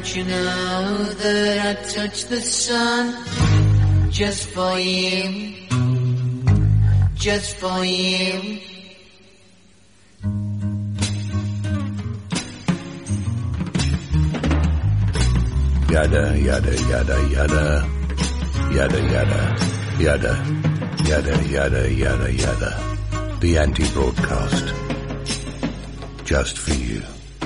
Don't you know that I touch the sun just for you, just for you. Yada, yada, yada, yada. Yada, yada, yada, yada, yada, yada, yada. The anti-broadcast. Just for you.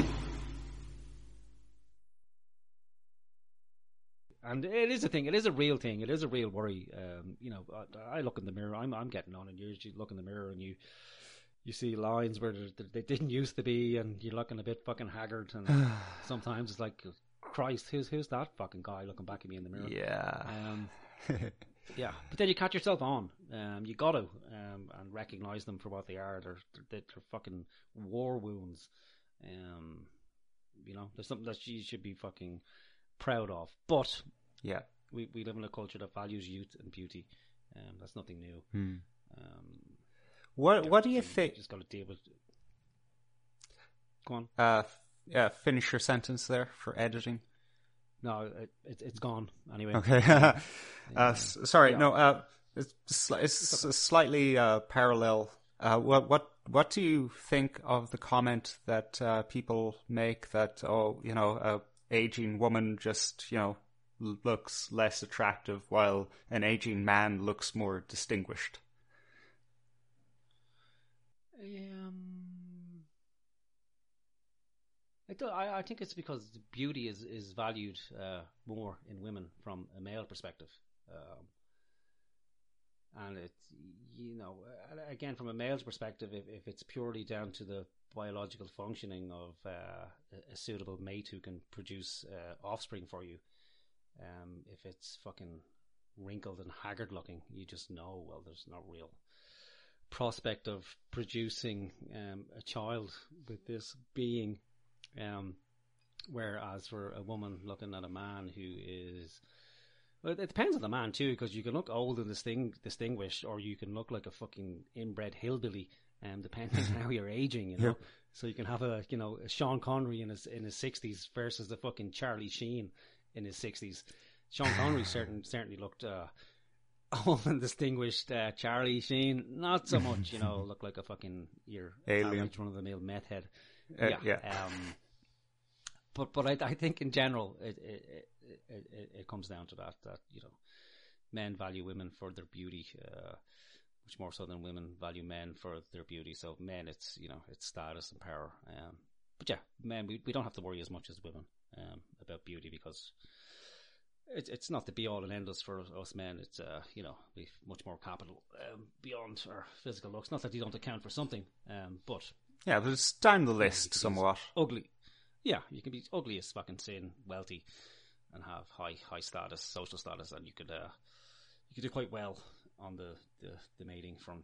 And it is a thing. It is a real thing. It is a real worry. I look in the mirror. I'm getting on, and you look in the mirror and you see lines where they didn't used to be, and you're looking a bit fucking haggard. And sometimes it's like, Christ, who's that fucking guy looking back at me in the mirror? Yeah. Yeah. But then you catch yourself on. You got to and recognise them for what they are. They're fucking war wounds. There's something that you should be fucking proud of. But yeah, we live in a culture that values youth and beauty. That's nothing new. What do you think? Just got to deal with it. Go on. Finish your sentence there for editing. No, it's gone anyway. Okay. Sorry. Yeah. No. It's slightly parallel. What do you think of the comment that people make that a aging woman just looks less attractive while an aging man looks more distinguished? I think it's because beauty is valued more in women from a male perspective, and it's again from a male's perspective, if it's purely down to the biological functioning of a suitable mate who can produce offspring for you, if it's fucking wrinkled and haggard looking, you just know, well, there's no real prospect of producing a child with this being. Whereas for a woman looking at a man who is, well, it depends on the man too, because you can look old and distinguished, or you can look like a fucking inbred hillbilly, depending on how you're aging, Yep. So you can have a Sean Connery in his 60s versus the fucking Charlie Sheen in his 60s. Sean Connery certainly looked old and distinguished. Charlie Sheen, not so much. Looked like a fucking alien, one of the male meth head. Yeah. But I think in general it comes down to that men value women for their beauty much more so than women value men for their beauty. So men, it's status and power. But yeah, men, we don't have to worry as much as women about beauty, because it's not the be all and end all for us men. It's we've much more capital beyond our physical looks. Not that you don't account for something, but yeah, but it's down the list somewhat. Ugly. Yeah, you can be ugly as fucking sin, wealthy, and have high status, social status, and you could do quite well on the mating front,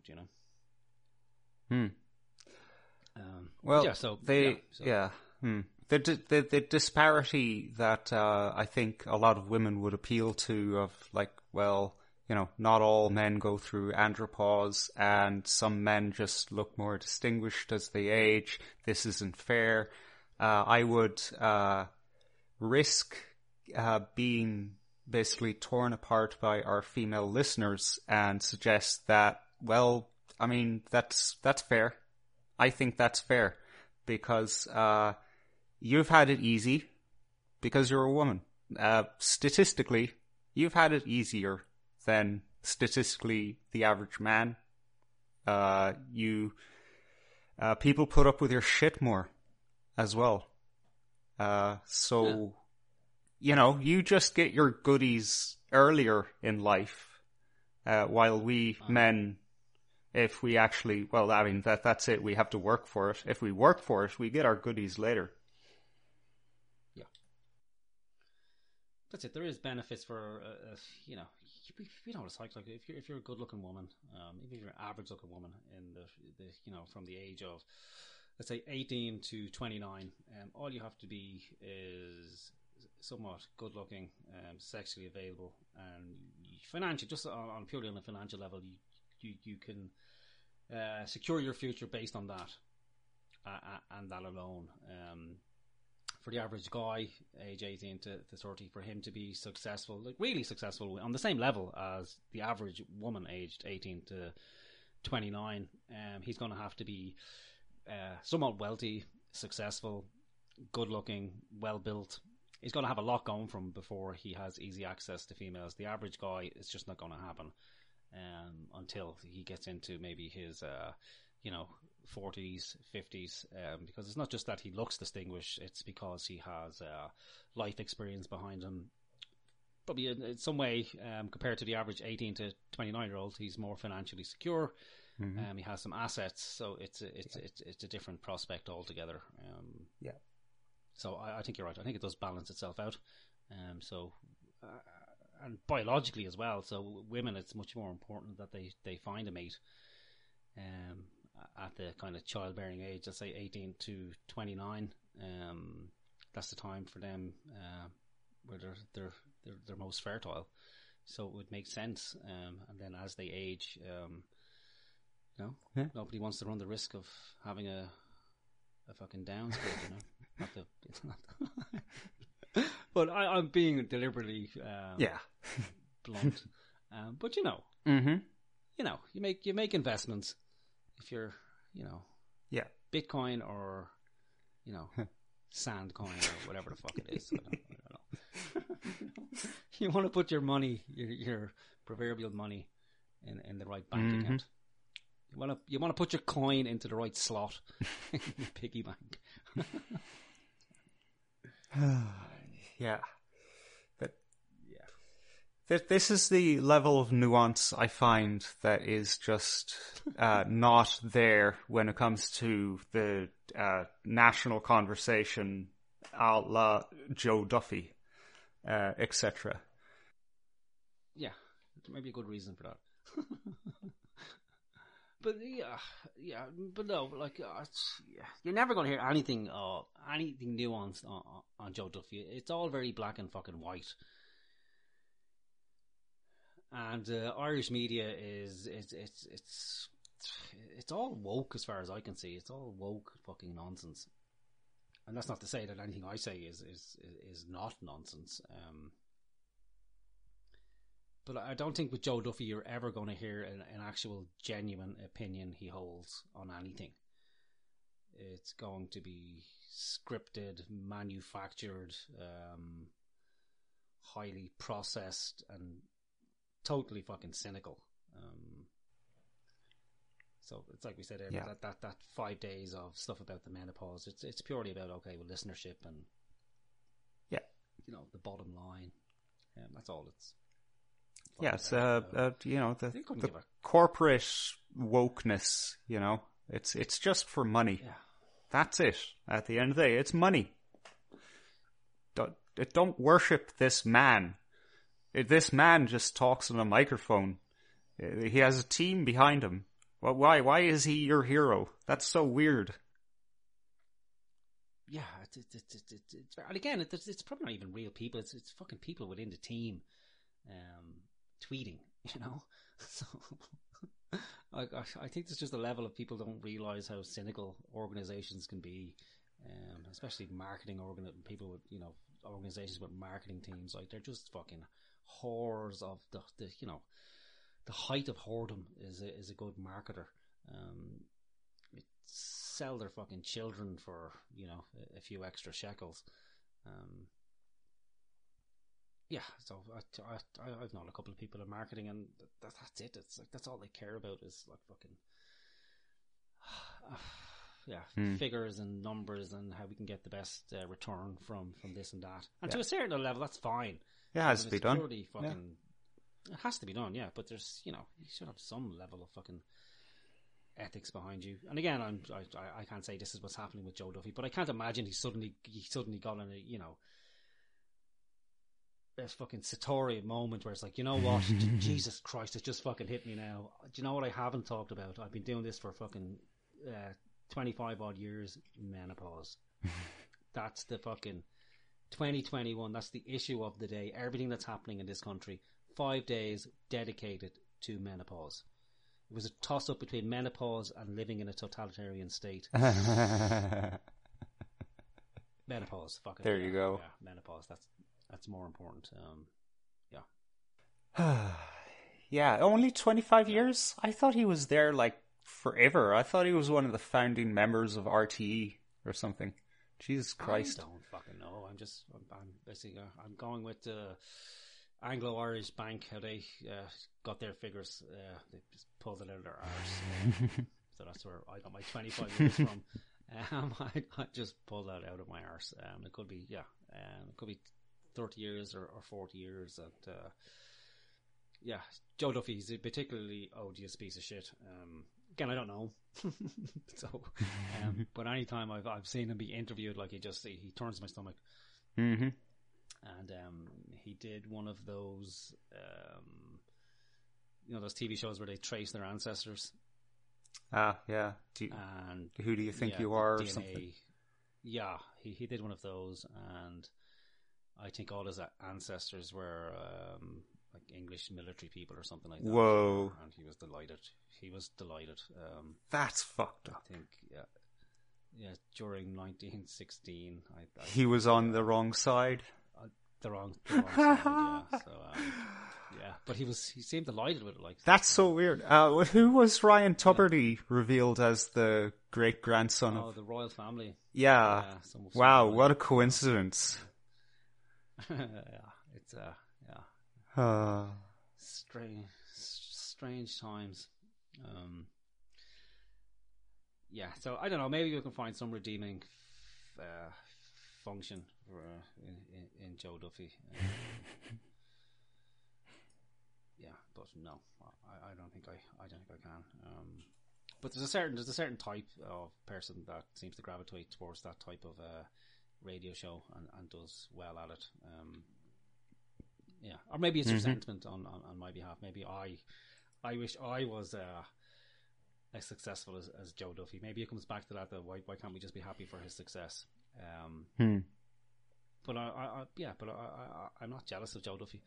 The disparity that I think a lot of women would appeal to, of not all men go through andropause, and some men just look more distinguished as they age. This isn't fair. I would risk being basically torn apart by our female listeners and suggest that, well, I mean, that's fair. I think that's fair, because you've had it easy because you're a woman. Statistically, you've had it easier than statistically the average man. People put up with your shit more as well. You just get your goodies earlier in life, while we men, if we actually, that's it, we have to work for it. If we work for it, we get our goodies later. Yeah. That's it. There is benefits for, you know what it's like if you're a good looking woman, even if you're an average looking woman in the from the age of, let's say 18 to 29, all you have to be is somewhat good looking, sexually available, and financial, just purely on a financial level, you can secure your future based on that, and that alone. for the average guy, age 18 to 30, for him to be successful, like really successful, on the same level as the average woman aged 18 to 29, he's going to have to be somewhat wealthy, successful, good looking, well built. He's going to have a lot going from before he has easy access to females. The average guy, it's just not going to happen until he gets into maybe his 40s, 50s, because it's not just that he looks distinguished, it's because he has life experience behind him. Probably in some way, compared to the average 18 to 29-year-old, he's more financially secure. He has some assets, so it's a different prospect altogether. So I think you're right. I think it does balance itself out. And biologically as well. So women, it's much more important that they find a mate at the kind of childbearing age. Let's say 18 to 29. That's the time for them where they're most fertile. So it would make sense. And then as they age, nobody wants to run the risk of having a fucking Downs kid, But I'm being deliberately blunt. But you make investments if you're Bitcoin or Sandcoin or whatever the fuck it is. I don't know. You want to put your money, your proverbial money, in the right bank account. You want to put your coin into the right slot in your piggy bank. But this is the level of nuance I find that is just not there when it comes to the national conversation, a la Joe Duffy, etc. Yeah, there may be a good reason for that. But but no, like you're never going to hear anything nuanced on Joe Duffy. It's all very black and fucking white. And Irish media it's all woke as far as I can see. It's all woke fucking nonsense. And that's not to say that anything I say is not nonsense. But I don't think with Joe Duffy you're ever going to hear an actual genuine opinion he holds on anything. It's going to be scripted, manufactured, highly processed, and totally fucking cynical. So it's like we said earlier, that 5 days of stuff about the menopause, it's purely about listenership and the bottom line. That's all it's. Yes, the corporate wokeness, it's just for money. Yeah. That's it. At the end of the day, it's money. Don't worship this man. This man just talks on a microphone. He has a team behind him. Well, why? Why is he your hero? That's so weird. Yeah, and again, it's probably not even real people. It's fucking people within the team. Tweeting, so I think there's just a level of people don't realize how cynical organizations can be, especially marketing people with organizations with marketing teams. Like, they're just fucking whores of the height of whoredom is a good marketer. Sell their fucking children for a few extra shekels. Yeah, so I've known a couple of people in marketing, and that's it. It's like that's all they care about is like fucking figures and numbers and how we can get the best return from this and that. And to a certain level, that's fine. Yeah, it has to be done. It has to be done, yeah. But there's you should have some level of fucking ethics behind you. And again, I can't say this is what's happening with Joe Duffy, but I can't imagine he suddenly got in a fucking Satori moment where it's like, you know what, Jesus Christ, it just fucking hit me now. Do you know what I haven't talked about? I've been doing this for fucking 25 odd years. Menopause. That's the fucking 2021. That's the issue of the day. Everything that's happening in this country, 5 days dedicated to menopause. It was a toss up between menopause and living in a totalitarian state. Menopause. Fuck it. There you go. Yeah, menopause. That's more important. Yeah, only 25 years? I thought he was there like forever. I thought he was one of the founding members of RTE or something. Jesus Christ. I don't fucking know. I'm basically, I'm going with Anglo-Irish Bank, how they got their figures. They just pulled it out of their arse. So that's where I got my 25 years from. I just pulled that out of my arse. It could be, it could be 30 years or 40 years. And, Joe Duffy, he's a particularly odious piece of shit. Again, I don't know. So, but anytime I've seen him be interviewed, like he turns my stomach. Mm-hmm. And he did one of those, those TV shows where they trace their ancestors. Ah, yeah. And who do you think you are, or DNA, something? Yeah, he did one of those, and I think all his ancestors were like English military people or something like that. Whoa! And he was delighted. That's fucked up. I think, yeah. During 1916, he was on the wrong side. The wrong side, yeah. So, but he seemed delighted with it. Like that's so weird. Who was Ryan Tuberty revealed as the great grandson of? The royal family. Yeah. Wow, what a coincidence. Yeah, it's strange times. So I don't know. Maybe we can find some redeeming function for, in Joe Duffy. But no, I don't think I can. But there's a certain type of person that seems to gravitate towards that type of radio show and does well at it. Or maybe it's resentment on my behalf. Maybe I wish I was as successful as Joe Duffy. Maybe it comes back to that. Why can't we just be happy for his success? But I'm not jealous of Joe Duffy.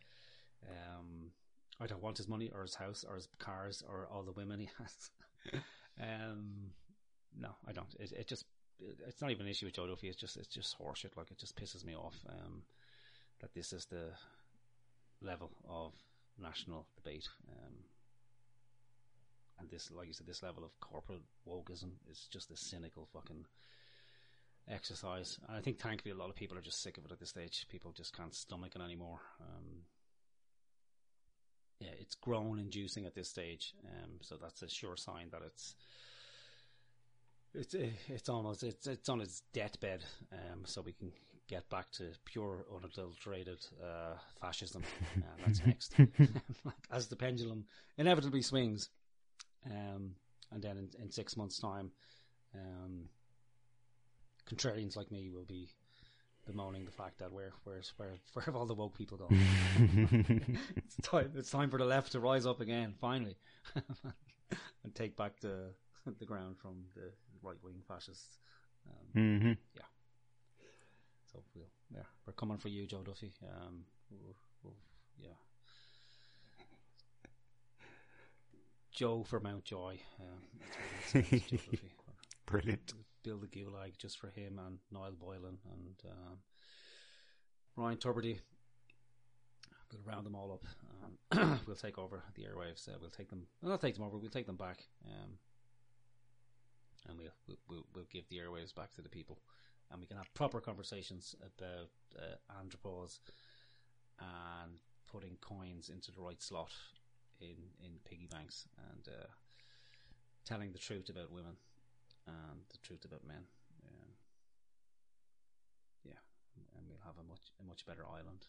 I don't want his money or his house or his cars or all the women he has. No, I don't. It's not even an issue with Joe Duffy. It's just horseshit. Like, it just pisses me off that this is the level of national debate. And this, like you said, this level of corporate wokeism is just a cynical fucking exercise. And I think, thankfully, a lot of people are just sick of it at this stage. People just can't stomach it anymore. It's groan inducing at this stage. So that's a sure sign that it's on its deathbed. So we can get back to pure, unadulterated fascism. That's next. As the pendulum inevitably swings. And then in 6 months' time, contrarians like me will be bemoaning the fact that where have all the woke people gone? It's time for the left to rise up again, finally, and take back the ground from the right wing fascists. Yeah. So we're coming for you, Joe Duffy. Yeah. Joe for Mountjoy. Joe Duffy. Brilliant. Build a gulag just for him and Niall Boylan and Ryan Tuberty. We'll round them all up. We'll take over the airwaves. We'll take them. We'll not take them over. We'll take them back. And we'll give the airwaves back to the people, and we can have proper conversations about andropause and putting coins into the right slot in piggy banks, and telling the truth about women and the truth about men. And we'll have a much better island.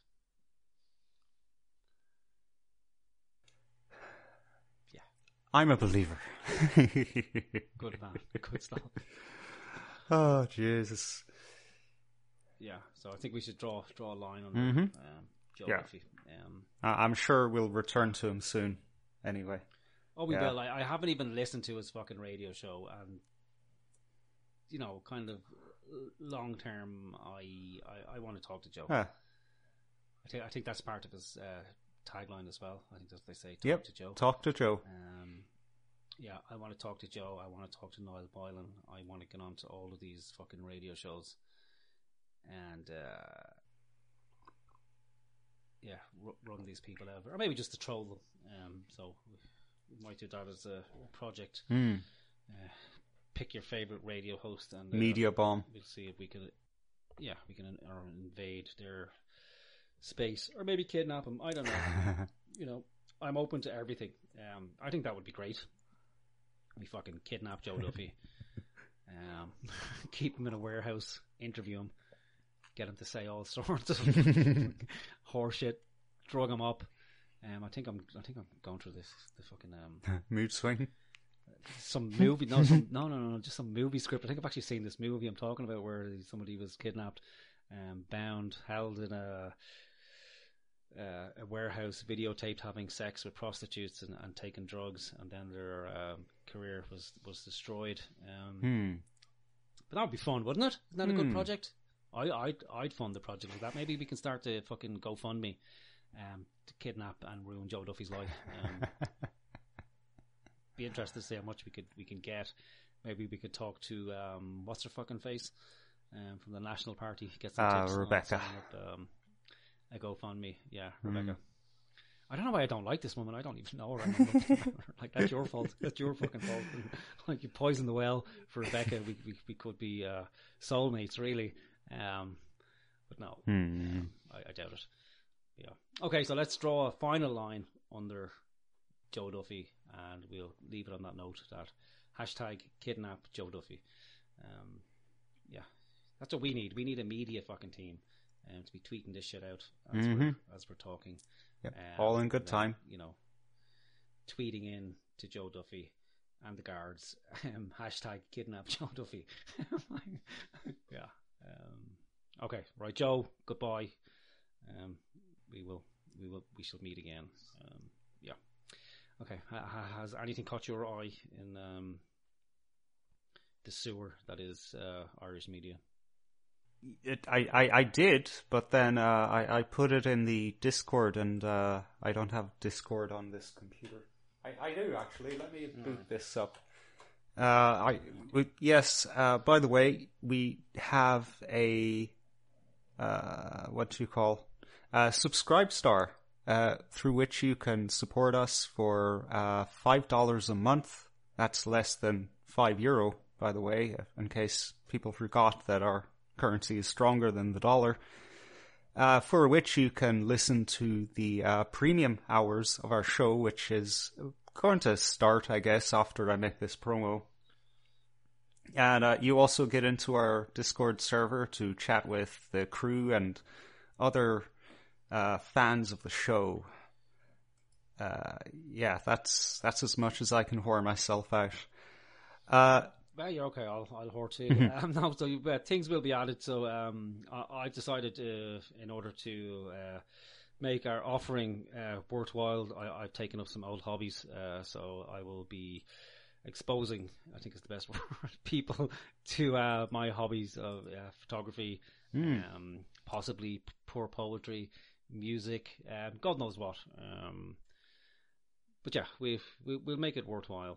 Yeah, I'm a believer. Good man. Good stuff. Oh Jesus. Yeah, so I think we should draw a line on Joe Duffy. I'm sure we'll return to him soon. Anyway. Oh, we will. I haven't even listened to his fucking radio show, and kind of long term, I want to talk to Joe. I think that's part of his tagline as well. I think that's what they say. Talk to Joe. Talk to Joe. I want to talk to Joe. I want to talk to Niall Boylan. I want to get on to all of these fucking radio shows and run these people out, or maybe just to troll them. So we might do that as a project. Pick your favorite radio host and media bomb. We'll see if we can or invade their space, or maybe kidnap them. I don't know. I'm open to everything. I think that would be great. We fucking kidnap Joe Duffy, keep him in a warehouse, interview him, get him to say all sorts of horseshit, drug him up. I think I'm going through the fucking mood swing. Some movie, no, just some movie script. I think I've actually seen this movie I'm talking about where somebody was kidnapped, bound, held in a warehouse, videotaped having sex with prostitutes and taking drugs, and then their career was destroyed. But that would be fun, wouldn't it? Isn't that a good project? I'd fund the project with that. Maybe we can start the fucking GoFundMe to kidnap and ruin Joe Duffy's life. Be interested to see how much we can get. Maybe we could talk to what's her fucking face from the National Party. Get some tips Rebecca. A GoFundMe, yeah, Rebecca. I don't know why I don't like this woman. I don't even know her. Like, that's your fault. That's your fucking fault. Like, you poisoned the well for Rebecca. We could be soulmates, really. But no, I doubt it. Yeah. Okay, so let's draw a final line under Joe Duffy, and we'll leave it on that note. That hashtag kidnap Joe Duffy. Yeah, that's what we need. We need a media fucking team to be tweeting this shit out as we're talking. Yep. All in good time. Tweeting in to Joe Duffy and the guards. Hashtag kidnap Joe Duffy. Yeah. Okay, right, Joe. Goodbye. We shall meet again. Yeah. Okay. Has anything caught your eye in the sewer that is Irish media? I did, but then I put it in the Discord, and I don't have Discord on this computer. I do, actually. Let me boot this up. Yes, by the way, we have a what do you call Subscribe Star, through which you can support us for $5 a month. That's less than €5, by the way, in case people forgot that our currency is stronger than the dollar. For which you can listen to the premium hours of our show, which is going to start, I guess, after I make this promo. And you also get into our Discord server to chat with the crew and other fans of the show. Yeah, that's as much as I can whore myself out. Well, you're okay. I'll whore too. No, so things will be added. So I've decided, in order to make our offering worthwhile, I've taken up some old hobbies. So I will be exposing, I think is the best word, people to my hobbies of photography, possibly poor poetry, music, God knows what. But yeah, we'll make it worthwhile.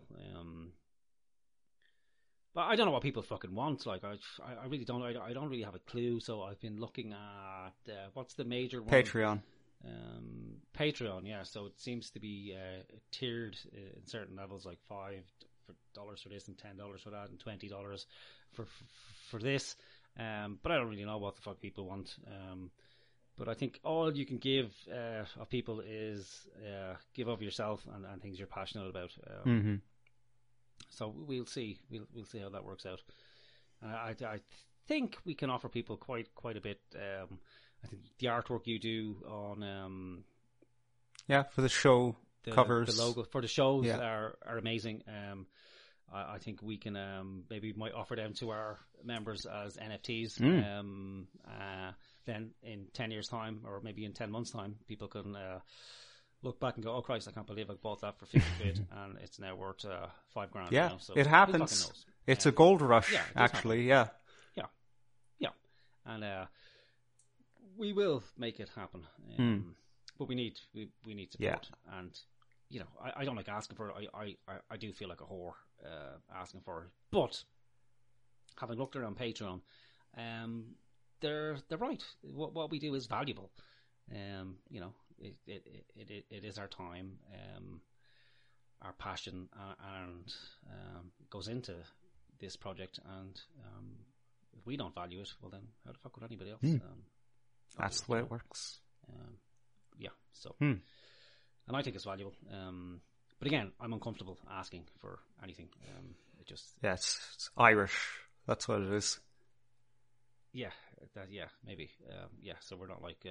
But I don't know what people fucking want. Like, I really don't. I don't really have a clue. So I've been looking at what's the major one? Patreon. Patreon, yeah. So it seems to be tiered in certain levels, like $5 for this, and $10 for that, and $20 for this. But I don't really know what the fuck people want. But I think all you can give of people is give of yourself and things you're passionate about. So we'll see. We'll see how that works out. I think we can offer people quite a bit. I think the artwork you do on for the show covers, the logo for the shows are amazing. I think we can maybe might offer them to our members as NFTs. Then in 10 years' time, or maybe in 10 months' time, people can look back and go, "Oh Christ, I can't believe I bought that for 50 quid, and it's now worth $5,000." Yeah, you know? So it happens. It's a gold rush, actually. Yeah. And we will make it happen. But we need support, and you know, I don't like asking for it. I do feel like a whore asking for it. But having looked around Patreon, they're right. What we do is valuable. You know, it is our time, our passion, and goes into this project. And if we don't value it, well, then how the fuck would anybody else? That's the way it works. Yeah. So, and I think it's valuable. But again, I'm uncomfortable asking for anything. It just it's Irish. That's what it is. Yeah, maybe. So we're not like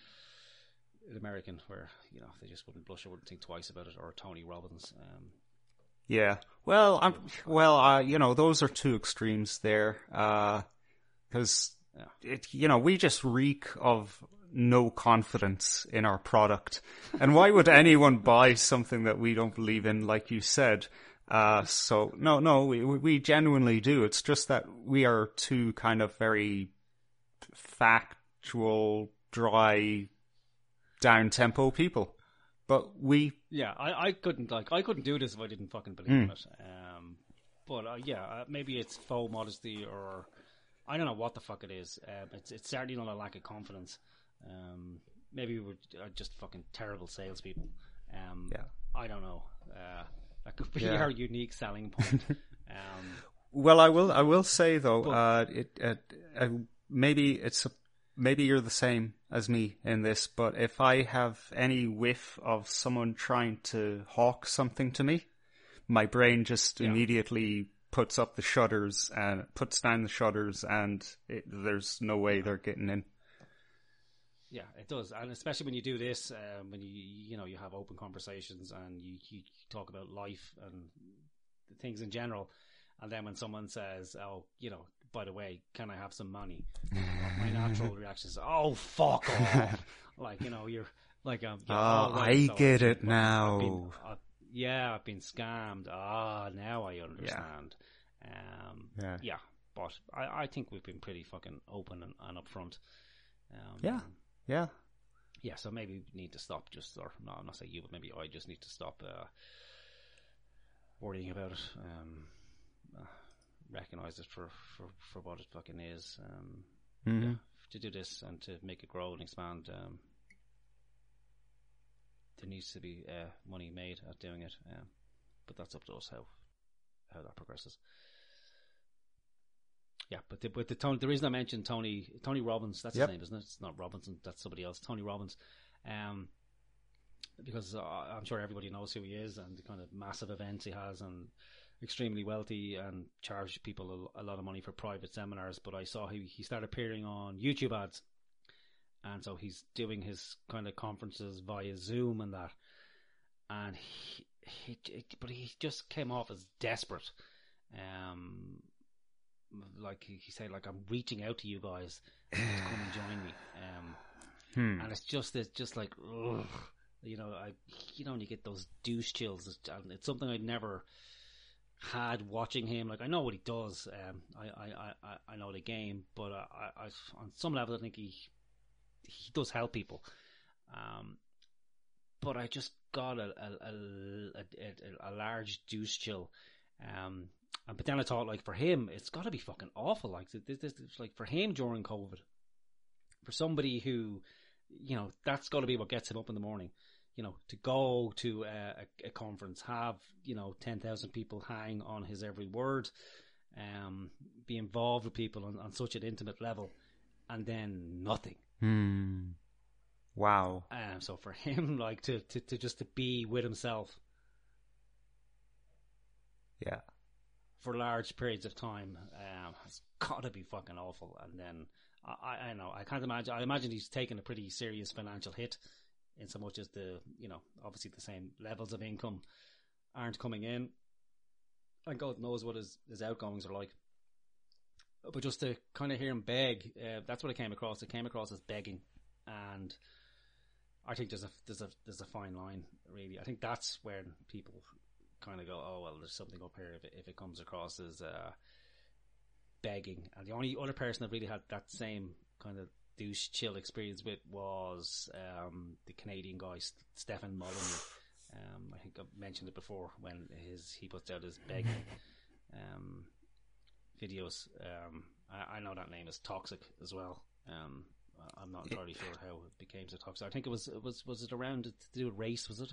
an American where, you know, they just wouldn't blush or wouldn't think twice about it, or Tony Robbins. Yeah. Well, you know, those are two extremes there. Because you know, we just reek of no confidence in our product. And why would anyone buy something that we don't believe in, like you said? So no, we genuinely do. It's just that we are two kind of very factual, dry, down-tempo people. But we... Yeah, I couldn't do this if I didn't fucking believe in it. But maybe it's faux modesty, or I don't know what the fuck it is. It's certainly not a lack of confidence. Maybe we're just fucking terrible salespeople. I don't know. That could be our unique selling point. Well, I will say though, maybe you're the same as me in this, but if I have any whiff of someone trying to hawk something to me, my brain just immediately puts up the shutters and puts down the shutters, and there's no way they're getting in. Yeah, it does, and especially when you do this, when you have open conversations and you talk about life and things in general, and then when someone says, "Oh, you know, by the way, can I have some money?" My natural reaction is, "Oh, fuck off!" Like, you know, you're like, I get it now. I've been scammed. Now I understand. But I think we've been pretty fucking open and upfront. Yeah, so maybe we need to stop I'm not saying you, but maybe I just need to stop worrying about it. Recognize it for what it fucking is. To do this and to make it grow and expand, there needs to be money made at doing it. But that's up to us how that progresses. Yeah, but the reason I mentioned Tony Robbins, that's his name, isn't it? It's not Robinson, that's somebody else. Tony Robbins, because I'm sure everybody knows who he is and the kind of massive events he has, and extremely wealthy, and charged people a lot of money for private seminars. But I saw he started appearing on YouTube ads, and so he's doing his kind of conferences via Zoom and that, and but he just came off as desperate. Like he said, like, I'm reaching out to you guys to come and join me. And it's just like, ugh, you know, and you get those douche chills. It's something I'd never had watching him. Like, I know what he does. I know the game, but I on some level I think he does help people. But I just got a large douche chill. But then I thought, like, for him, it's got to be fucking awful. Like, this, like, for him during COVID, for somebody who, you know, that's got to be what gets him up in the morning. You know, to go to a conference, have, you know, 10,000 people hang on his every word, be involved with people on such an intimate level, and then nothing. Wow. So for him, like, to just to be with himself. Yeah. For large periods of time, it's got to be fucking awful. And then I know, I can't imagine. I imagine he's taken a pretty serious financial hit, in so much as obviously the same levels of income aren't coming in, and God knows what his outgoings are like. But just to kind of hear him beg, that's what it came across. It came across as begging, and I think there's a fine line, really. I think that's when people kind of go, oh well, there's something up here if it comes across as begging. And the only other person that really had that same kind of douche chill experience with was the Canadian guy Stefan Molyneux. I think I've mentioned it before, when he puts out his begging videos. I know that name is toxic as well. I'm not entirely sure how it became so toxic. I think it was it around to do with race, was it?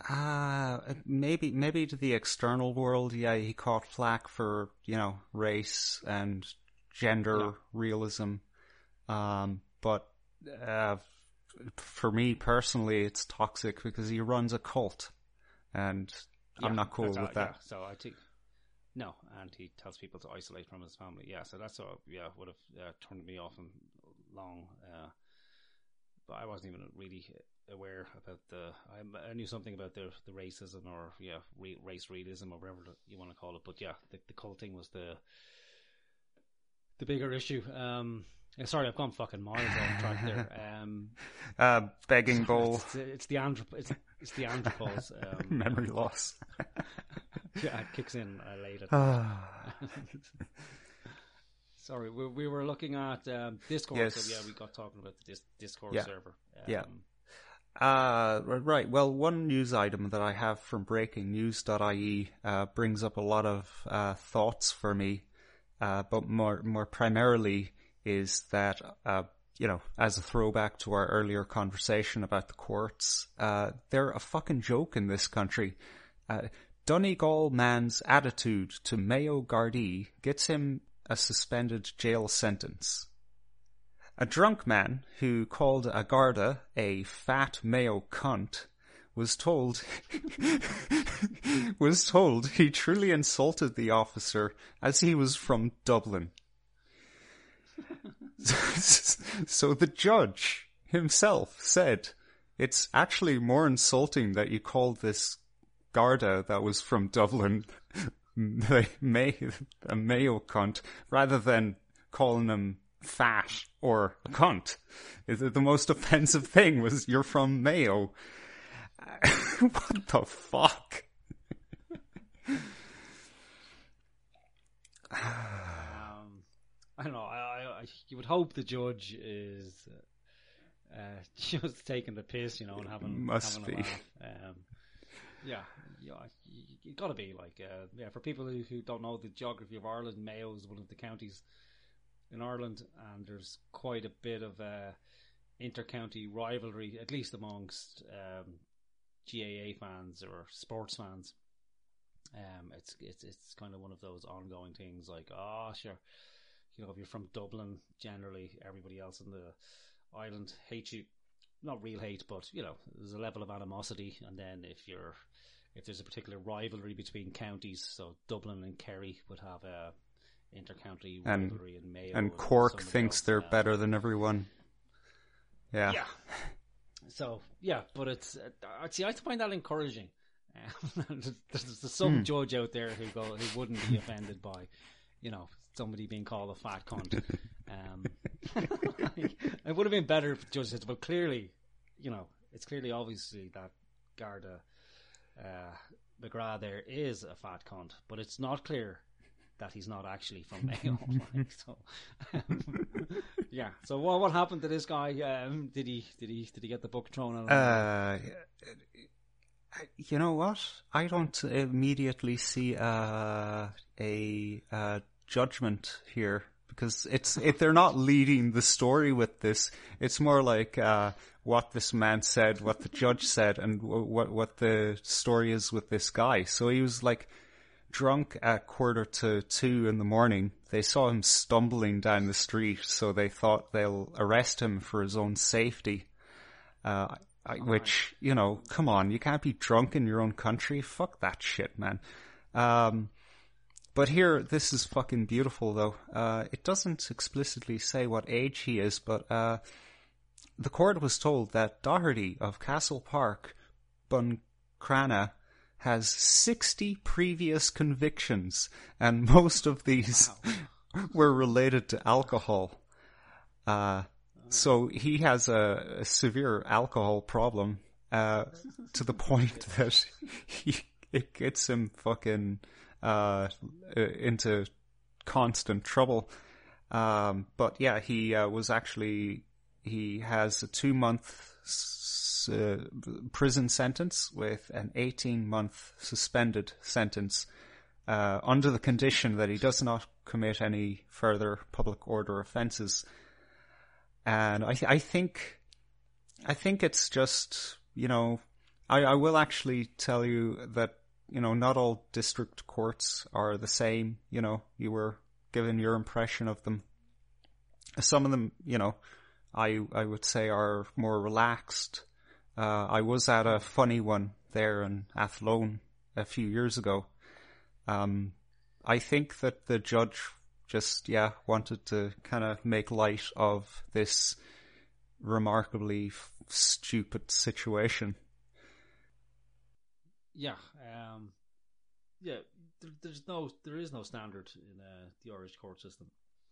Maybe to the external world, yeah, he caught flack for, race and gender realism. But for me personally, it's toxic because he runs a cult, and I'm not cool with that. Yeah, so I think no, and he tells people to isolate from his family. Yeah, so that's what would have turned me off him long. But I wasn't even really aware about I knew something about the racism or race realism or whatever you want to call it. But yeah, the cult thing was the bigger issue. Sorry, I've gone fucking miles off track there. Begging bowl. It's the andropause. Memory loss. Yeah, it kicks in late. Sorry, we were looking at Discord. Yes. So we got talking about the Discord server. Right. Well, one news item that I have from breakingnews.ie brings up a lot of thoughts for me, but more primarily is that, as a throwback to our earlier conversation about the courts, they're a fucking joke in this country. Donegal man's attitude to Mayo Gardaí gets him a suspended jail sentence. A drunk man who called a Garda a fat Mayo cunt was told he truly insulted the officer as he was from Dublin. So the judge himself said, it's actually more insulting that you called this Garda that was from Dublin a Mayo cunt rather than calling him fat or a cunt. The most offensive thing was you're from Mayo. What the fuck? I don't know. You would hope the judge is just taking the piss, and having a laugh. You got to be like, for people who don't know the geography of Ireland, Mayo is one of the counties in Ireland, and there's quite a bit of inter-county rivalry, at least amongst GAA fans or sports fans. It's kind of one of those ongoing things, like, sure, if you're from Dublin, generally everybody else in the island hates you. Not real hate, but there's a level of animosity, and then if there's a particular rivalry between counties, so Dublin and Kerry would have a inter-county rivalry, and Mayo and Cork thinks they're better than everyone. Yeah. So but it's I find that encouraging. There's some judge out there who wouldn't be offended by, somebody being called a fat cunt. It would have been better if the judge said, but clearly, it's clearly obviously that Garda McGrath there is a fat cunt, but it's not clear that he's not actually from Mayo. So what happened to this guy? Did he get the book thrown at him? You know what? I don't immediately see a judgment here, because they're not leading the story with this. It's more like what this man said, what the judge said, and what the story is with this guy. So he was like drunk at 1:45 in the morning. They saw him stumbling down the street, so they thought they'll arrest him for his own safety. Which, come on, you can't be drunk in your own country. Fuck that shit, man. But here, this is fucking beautiful, though. It doesn't explicitly say what age he is, but the court was told that Doherty of Castle Park, Buncrana, has 60 previous convictions, and most of these were related to alcohol. So he has a severe alcohol problem, to the point that it gets him fucking into constant trouble. But yeah, he has a 2-month prison sentence with an 18-month suspended sentence, under the condition that he does not commit any further public order offences. And I think it's just, I will actually tell you that, not all district courts are the same. You were given your impression of them. Some of them, I would say are more relaxed. I was at a funny one there in Athlone a few years ago. I think that the judge just, wanted to kind of make light of this remarkably stupid situation. Yeah, there is no standard in the Irish court system.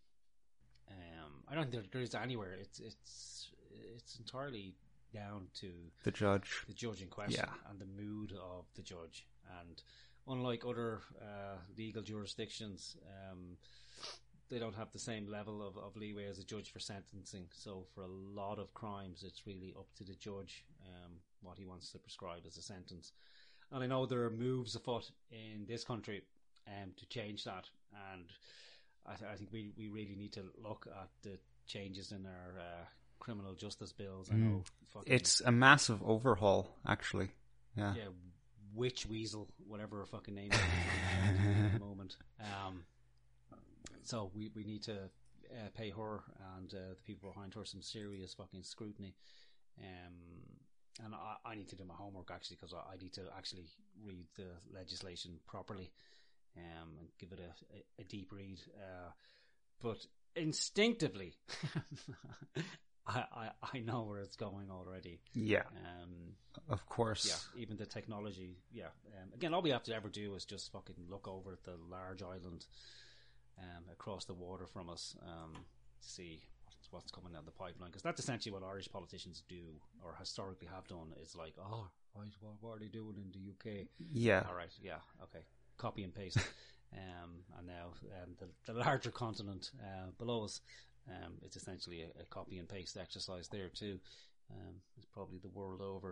I don't think there is anywhere. It's entirely down to the judge in question, and the mood of the judge. And unlike other legal jurisdictions, they don't have the same level of leeway as a judge for sentencing. So for a lot of crimes, it's really up to the judge what he wants to prescribe as a sentence. And I know there are moves afoot in this country to change that, and I think we really need to look at the changes in our criminal justice bills. I know it's a massive overhaul, actually. Yeah, Witch Weasel, whatever her fucking name is at the moment. So we need to pay her and the people behind her some serious fucking scrutiny. And I need to do my homework, actually, because I need to actually read the legislation properly and give it a deep read. But instinctively, I know where it's going already. Yeah, of course. Yeah, even the technology. Yeah. Again, all we have to ever do is just fucking look over at the large island across the water from us to see what's coming down the pipeline, because that's essentially what Irish politicians do, or historically have done. It's like, oh, right, what are they doing in the UK? Yeah. All right, yeah, okay, copy and paste. And now the larger continent below us, it's essentially a copy and paste exercise there too. It's probably the world over.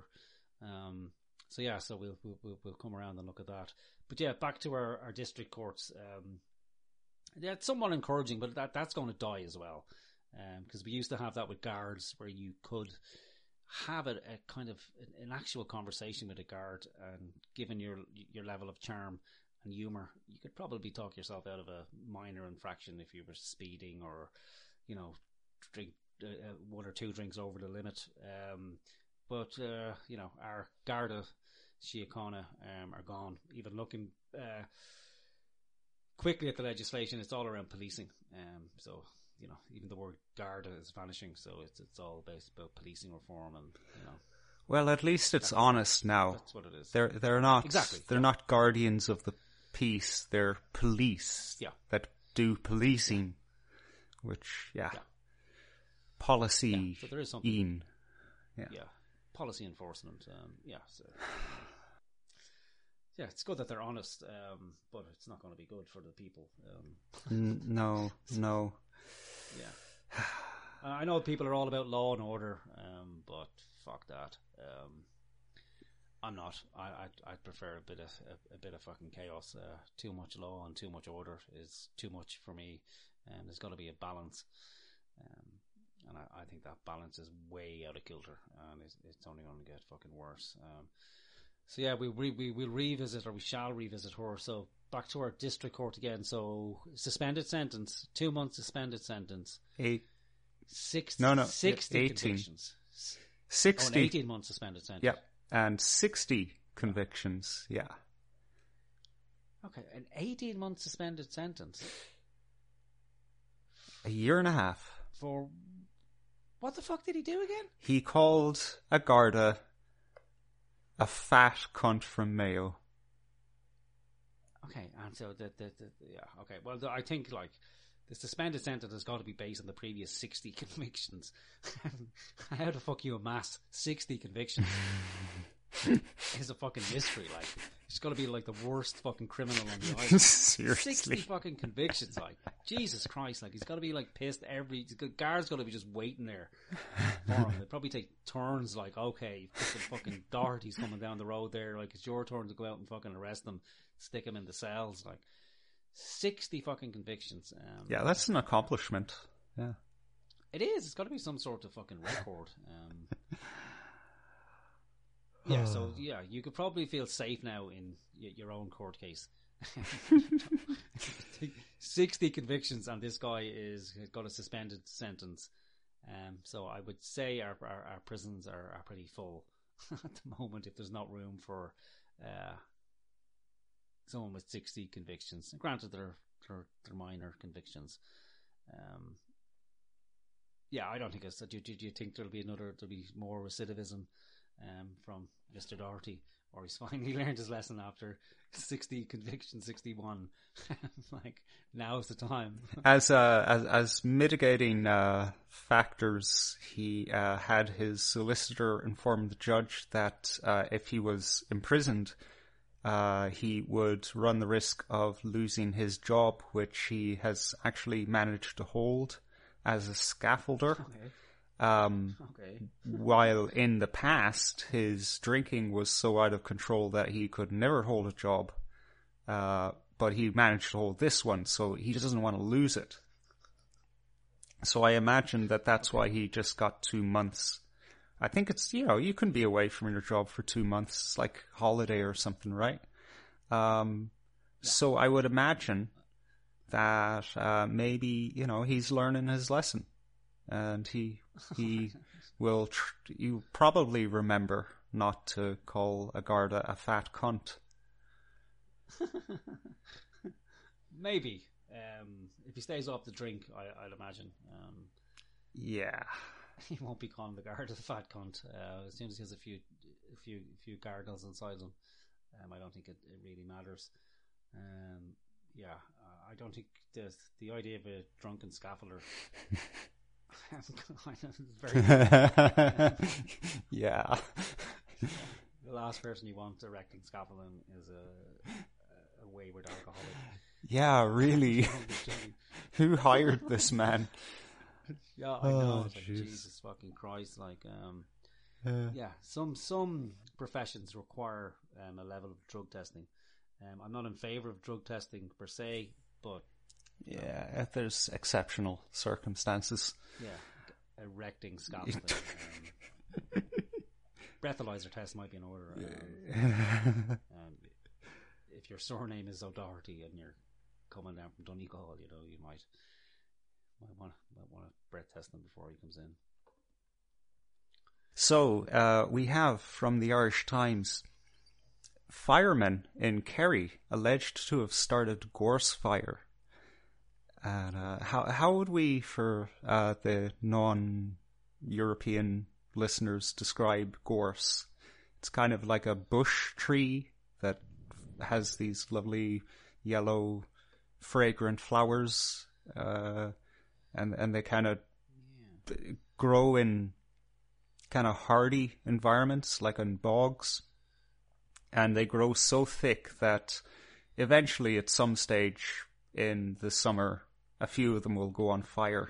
So we'll come around and look at that. But yeah, back to our district courts. It's somewhat encouraging, but that's going to die as well. Because we used to have that with guards, where you could have a kind of an actual conversation with a guard, and given your level of charm and humour, you could probably talk yourself out of a minor infraction if you were speeding, or drink one or two drinks over the limit. But our Garda Síochána are gone. Even looking quickly at the legislation, it's all around policing. So even the word Garda is vanishing. So it's all based about policing reform, and Well, at least it's honest now. That's what it is. They're not exactly. They're not guardians of the peace. They're police that do policing, which policy. So there is something. Yeah. Policy enforcement. So. Yeah, it's good that they're honest, but it's not going to be good for the people. No. Yeah. I know people are all about law and order, but fuck that. I'm not. I'd prefer a bit of fucking chaos. Too much law and too much order is too much for me. There's got to be a balance, and I think that balance is way out of kilter, and it's only going to get fucking worse. So yeah, we'll revisit, or we shall revisit her. So back to our district court again. So suspended sentence, 2 months suspended sentence. 60 18. convictions. 60. 18 months suspended sentence. Yeah, and 60 convictions. Yeah. Okay, an 18-month suspended sentence. A year and a half. For what the fuck did he do again? He called a Garda a fat cunt from Mayo. Okay, and so okay. Well, I think the suspended sentence has got to be based on the previous 60 convictions. How the fuck you amass 60 convictions? It's a fucking mystery. It's got to be the worst fucking criminal on the island. Seriously, 60 fucking convictions. Jesus Christ! He's got to be pissed the guard's got to be just waiting there for him. They probably take turns. Okay, the fucking Doherty's coming down the road there. It's your turn to go out and fucking arrest them, stick him in the cells. 60 fucking convictions. Yeah, that's an accomplishment. Yeah. It is. It's got to be some sort of fucking record. Yeah, so yeah, you could probably feel safe now in your own court case. 60 convictions, and this guy has got a suspended sentence. So I would say our prisons are pretty full at the moment. If there's not room for someone with 60 convictions, granted they're minor convictions. Yeah, I don't think it's. Do you think there'll be more recidivism from Mr. Doherty, or he's finally learned his lesson after 60 convictions, 61? Like, now's the time. As mitigating factors, he had his solicitor inform the judge that if he was imprisoned, he would run the risk of losing his job, which he has actually managed to hold as a scaffolder. Okay. While in the past, his drinking was so out of control that he could never hold a job. But he managed to hold this one, so he doesn't want to lose it. So I imagine that's why he just got 2 months. I think it's, you can be away from your job for 2 months. It's like holiday or something, right? So I would imagine that maybe, he's learning his lesson. And he will, you probably remember not to call a Garda a fat cunt. Maybe. If he stays off the drink, I'd imagine. Yeah. He won't be calling the guard a fat cunt. As soon as he has a few gargles inside him, I don't think it really matters. Yeah, I don't think the idea of a drunken scaffolder. Very yeah. The last person you want erecting scaffolding is a wayward alcoholic. Yeah, really. Who hired this man? Yeah, I know. It's like, Jesus fucking Christ! Yeah, some professions require a level of drug testing. I'm not in favour of drug testing per se, but yeah, if there's exceptional circumstances. Yeah, erecting scaffolding. Breathalyzer test might be in order. If your surname is O'Doherty and you're coming down from Donegal, you might want to breath test him before he comes in. So we have from the Irish Times, firemen in Kerry alleged to have started gorse fire. And how would we, for the non-European listeners, describe gorse? It's kind of like a bush tree that has these lovely yellow, fragrant flowers, and they kind of grow in kind of hardy environments, like in bogs, and they grow so thick that eventually, at some stage in the summer, a few of them will go on fire.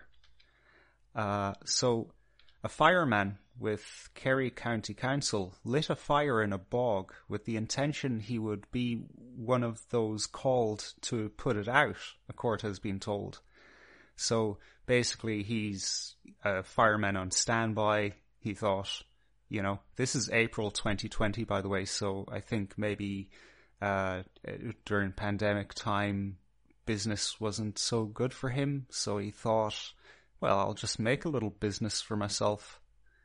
So a fireman with Kerry County Council lit a fire in a bog with the intention he would be one of those called to put it out, a court has been told. So basically he's a fireman on standby. He thought, this is April 2020, by the way, so I think maybe during pandemic time, business wasn't so good for him, so he thought, well, I'll just make a little business for myself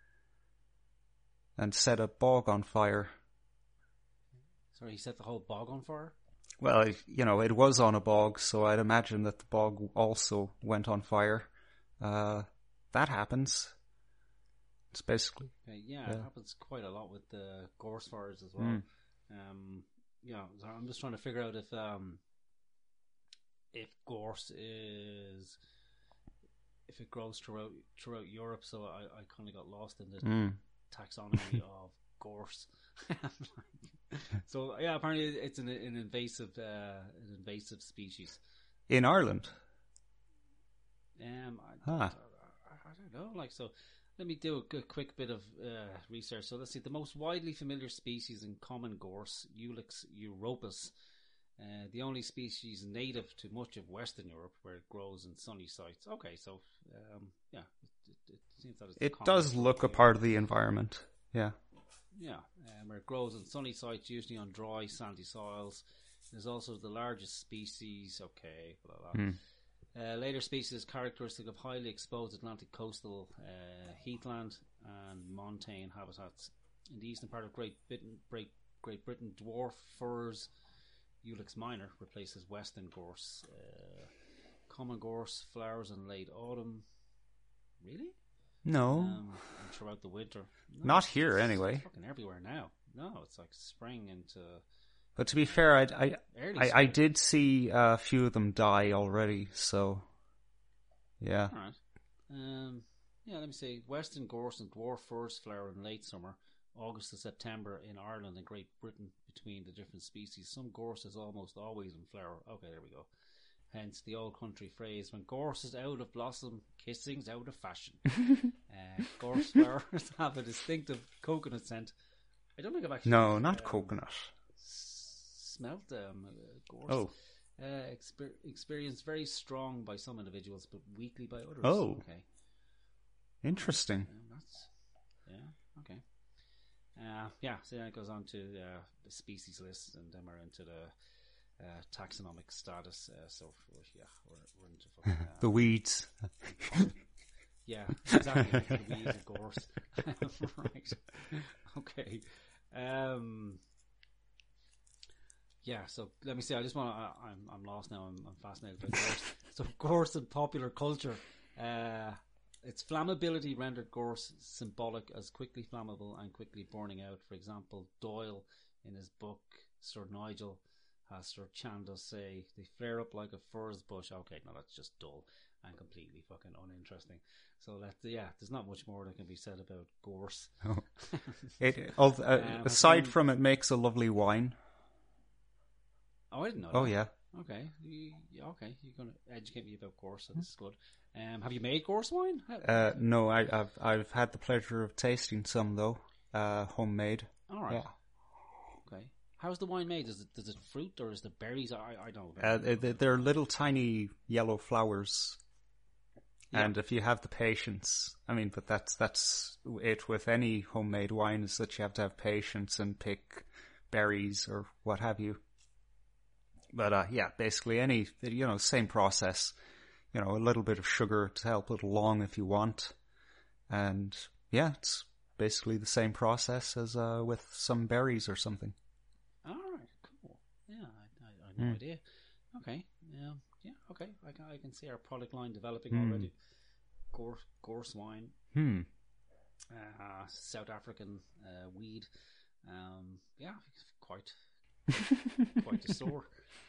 and set a bog on fire. Sorry, he set the whole bog on fire? Well, it was on a bog, so I'd imagine that the bog also went on fire. That happens. It's basically... Yeah, it happens quite a lot with the gorse fires as well. So I'm just trying to figure out if gorse is, if it grows throughout Europe. So I kind of got lost in the taxonomy of gorse. So yeah, apparently it's an invasive species in Ireland. I don't know. So let me do a quick bit of research. So let's see. The most widely familiar species in common gorse, Ilex europus. The only species native to much of Western Europe, where it grows in sunny sites. Okay, so it seems that it's the It common does look a structure. part of the environment. Yeah. Yeah, where it grows in sunny sites, usually on dry, sandy soils. It is also the largest species. Okay, blah, blah. Later species characteristic of highly exposed Atlantic coastal heathland and montane habitats. In the eastern part of Great Britain, dwarf firs, Ulix minor, replaces western gorse. Common gorse flowers in late autumn. Really? No, And throughout the winter. No, not here anyway. it's fucking everywhere now. No, it's like spring into But to be fair, early I spring. did see a few of them die already. So, yeah. Alright. Yeah, let me see. Western gorse and dwarf firs flower in late summer, August to September in Ireland and Great Britain between the different species. Some gorse is almost always in flower. Okay, there we go. Hence the old country phrase, when gorse is out of blossom, kissing's out of fashion. Gorse flowers have a distinctive coconut scent. I don't think I've actually... No, not coconut. smelt gorse. Oh. Experienced very strong by some individuals, but weakly by others. Oh. Okay. Interesting. Okay. So then it goes on to the species list, and then we're into the taxonomic status. We're into fucking, The weeds. yeah, exactly. The weeds of gorse. Right. Okay. Yeah. So let me see. I just want to. I'm lost now. I'm fascinated by gorse. So gorse in popular culture. Its flammability rendered gorse symbolic as quickly flammable and quickly burning out. For example, Doyle, in his book Sir Nigel, has Sir Chandos say, they flare up like a furze bush. Okay, no, that's just dull and completely fucking uninteresting. So there's not much more that can be said about gorse. Oh. Aside from it makes a lovely wine. Oh, I didn't know Oh, that. yeah. Okay, you're going to educate me about gorse. So this is good. Have you made gorse wine? No, I've had the pleasure of tasting some though, homemade. All right. Yeah. Okay. How's the wine made? Does it fruit or is it berries? I don't know. They're little tiny yellow flowers, Yeah. and if you have the patience, I mean, but that's it with any homemade wine, is that you have to have patience and pick berries or what have you. But basically any, same process. A little bit of sugar to help it along if you want. And yeah, it's basically the same process as with some berries or something. All right, cool. Yeah, I had no idea. Okay, okay. I can see our product line developing already. Gorse wine. South African weed. Quite the store.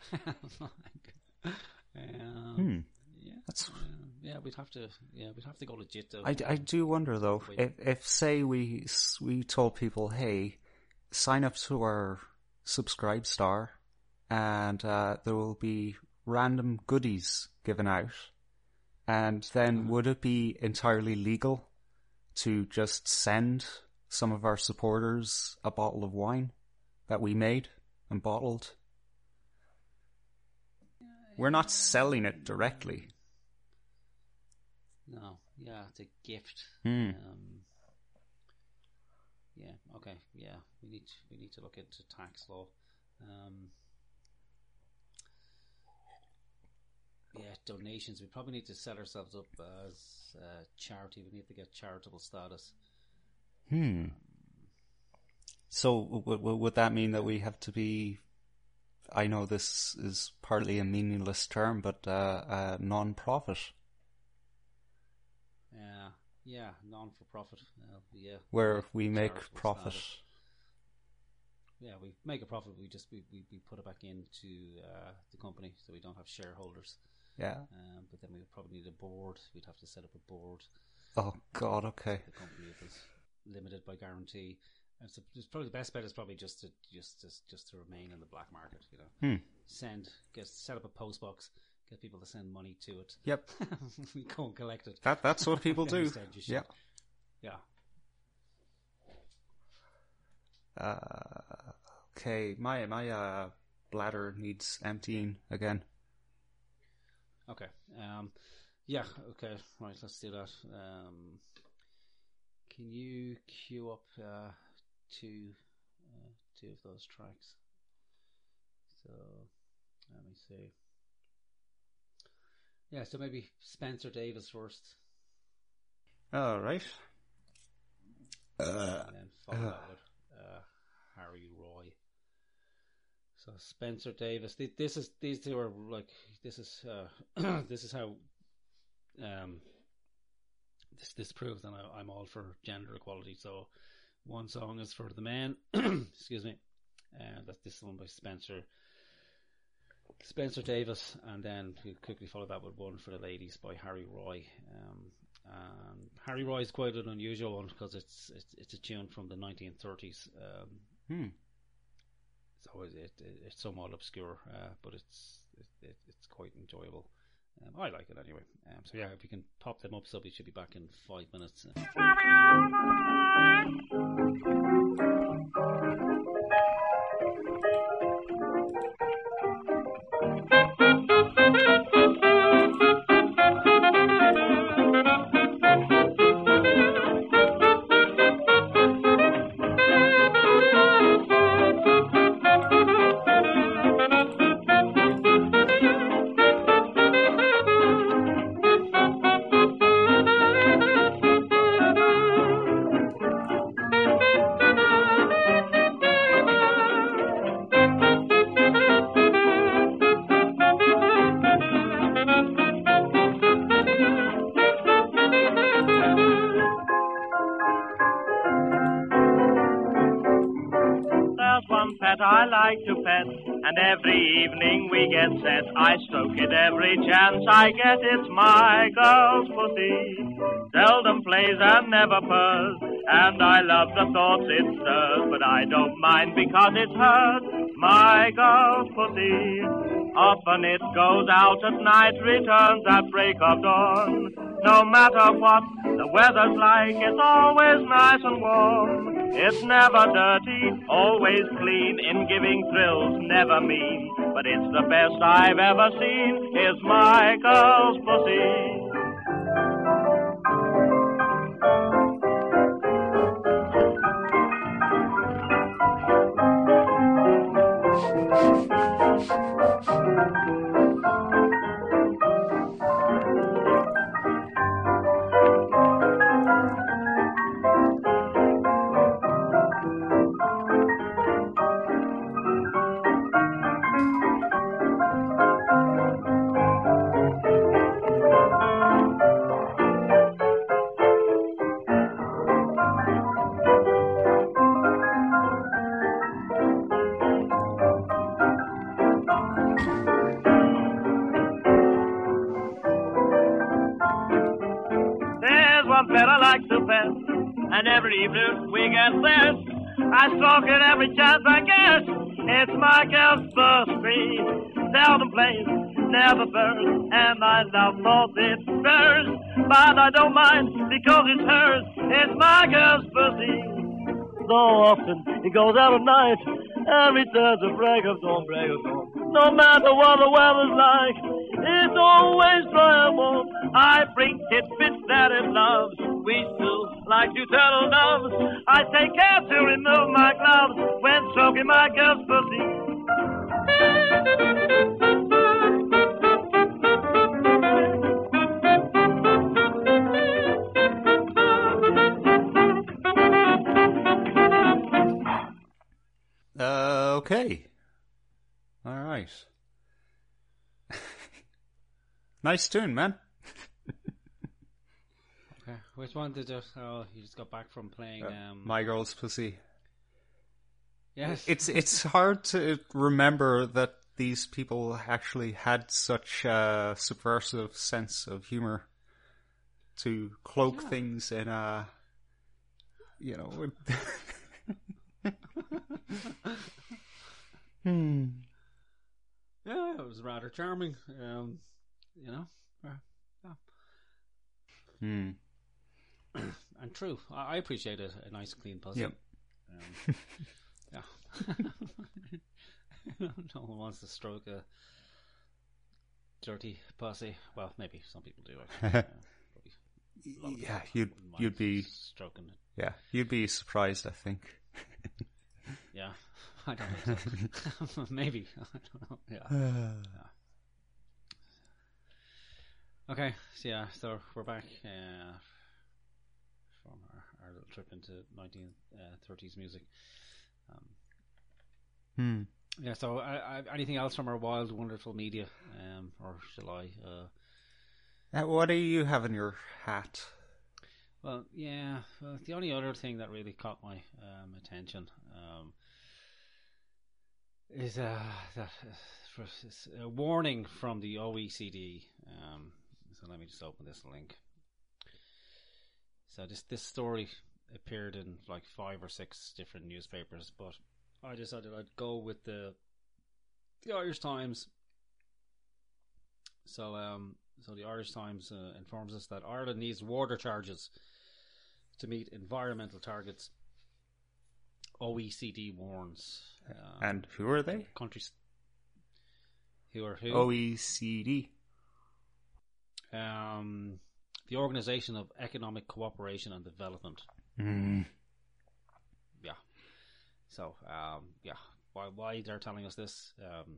We'd have to go legit though. I do wonder though, if say we told people, hey, sign up to our Subscribe Star, and there will be random goodies given out, and then would it be entirely legal to just send some of our supporters a bottle of wine that we made and bottled? We're not selling it directly. No, it's a gift. Okay. Yeah, we need to look into tax law. Donations. We probably need to set ourselves up as charity. We need to get charitable status. So would that mean that we have to be? I know this is partly a meaningless term, but a non-profit. Non-for-profit. Where we make profit. Status. Yeah, we make a profit. We put it back into the company, so we don't have shareholders. Yeah. But then we would probably need a board. We'd have to set up a board. Oh God. Okay. The company is limited by guarantee. And so it's probably the best bet is probably just to remain in the black market. Set up a post box. Get people to send money to it. Yep. We go and collect it. That's what people do. Yeah. Yeah. Okay, my bladder needs emptying again. Okay. Yeah, okay, right, let's do that. Can you queue up two of those tracks? So, let me see. Yeah, so maybe Spencer Davis first. All right. And then follow that with Harry Roy. So Spencer Davis. These two are like this is how this proves that I'm all for gender equality. So one song is for the men, excuse me, and that's this one by Spencer Davis, and then we quickly follow that with one for the ladies by Harry Roy. And Harry Roy is quite an unusual one because it's a tune from the 1930s. So it's somewhat obscure, but it's quite enjoyable. I like it anyway. So yeah, if you can pop them up, so we should be back in 5 minutes. I like to pet, and every evening we get set. I stroke it every chance I get. It's my girl's pussy. Seldom plays and never purrs, and I love the thoughts it stirs. But I don't mind because it's hers, my girl's pussy. Often it goes out at night, returns at break of dawn. No matter what the weather's like, it's always nice and warm. It's never dirty, always clean, in giving thrills, never mean. But it's the best I've ever seen, is my girl's pussy. Fella likes to pet, and every evening we get this. I stroke it every chance I get. It's my girl's pussy. Seldom plays, never burns, and I love thoughts it stirs. But I don't mind because it's hers. It's my girl's pussy. So often it goes out at night and returns at break of dawn, break of dawn. No matter what the weather's like, it's always dry and warm. I bring tidbits that it loves. We still like to turtle doves. I take care to remove my gloves when stroking my girl's pussy. Okay. All right. Nice tune, man. Okay, which one did you? Oh, you just got back from playing. My Girl's Pussy. Yes, it's hard to remember that these people actually had such a subversive sense of humor to cloak things in a, you know. Yeah, it was rather charming. You know, and true. I appreciate a nice clean puzzle. Yep. Yeah. No one wants to stroke dirty pussy. Well, maybe some people do. Actually. Probably Yeah, wouldn't mind you'd be stroking it. yeah, you'd be surprised, I think. Yeah, I don't know. So. Maybe I don't know. Yeah. Okay, so we're back from our little trip into 1930s music. Yeah, so anything else from our wild, wonderful media, or shall I? What do you have in your hat? Well, the only other thing that really caught my attention is that a warning from the OECD. So let me just open this link. So this story appeared in like 5 or 6 different newspapers, but I decided I'd go with the Irish Times. So the Irish Times informs us that Ireland needs water charges to meet environmental targets. OECD warns. And who are they? Countries. Who are who? OECD. The Organisation of Economic Cooperation and Development. Yeah. So, why they're telling us this?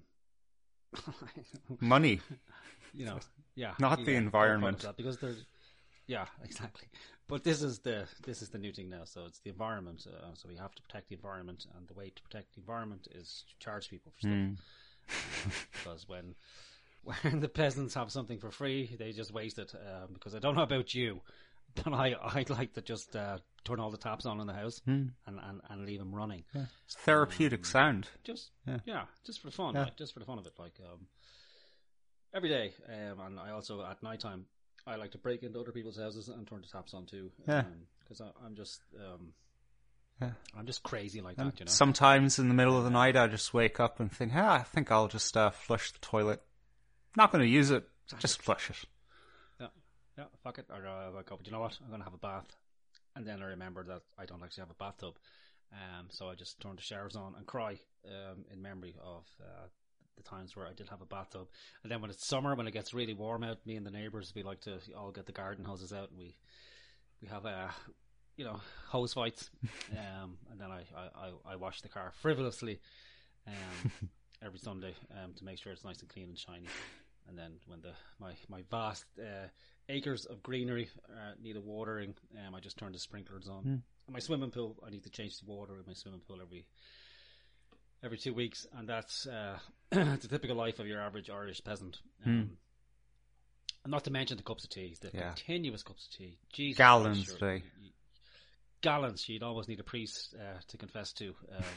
Money. Yeah. Not the environment. Because they're, yeah, exactly. But this is the new thing now. So it's the environment. So we have to protect the environment, and the way to protect the environment is to charge people for stuff. Because when the peasants have something for free, they just waste it. Because I don't know about you, but I'd like to just turn all the taps on in the house and leave them running. Yeah. It's therapeutic sound. Just for fun, like, just for the fun of it. Like every day, and I also at night time I like to break into other people's houses and turn the taps on too. Because I'm just I'm just crazy like and that, you know. Sometimes in the middle of the night I just wake up and think, I think I'll just flush the toilet. Not going to use it, just flush it. Yeah, fuck it. Or I go, but you know what? I'm going to have a bath. And then I remember that I don't actually have a bathtub. So I just turn the showers on and cry in memory of the times where I did have a bathtub. And then when it's summer, when it gets really warm out, me and the neighbours, we like to all get the garden hoses out and we have hose fights. And then I wash the car frivolously every Sunday to make sure it's nice and clean and shiny. And then when my vast acres of greenery need a watering, I just turn the sprinklers on. My swimming pool, I need to change the water in my swimming pool every 2 weeks, and that's the typical life of your average Irish peasant. And not to mention the cups of tea, the continuous cups of tea. Jesus gallons Christ, a day. Gallons. You'd almost need a priest to confess to.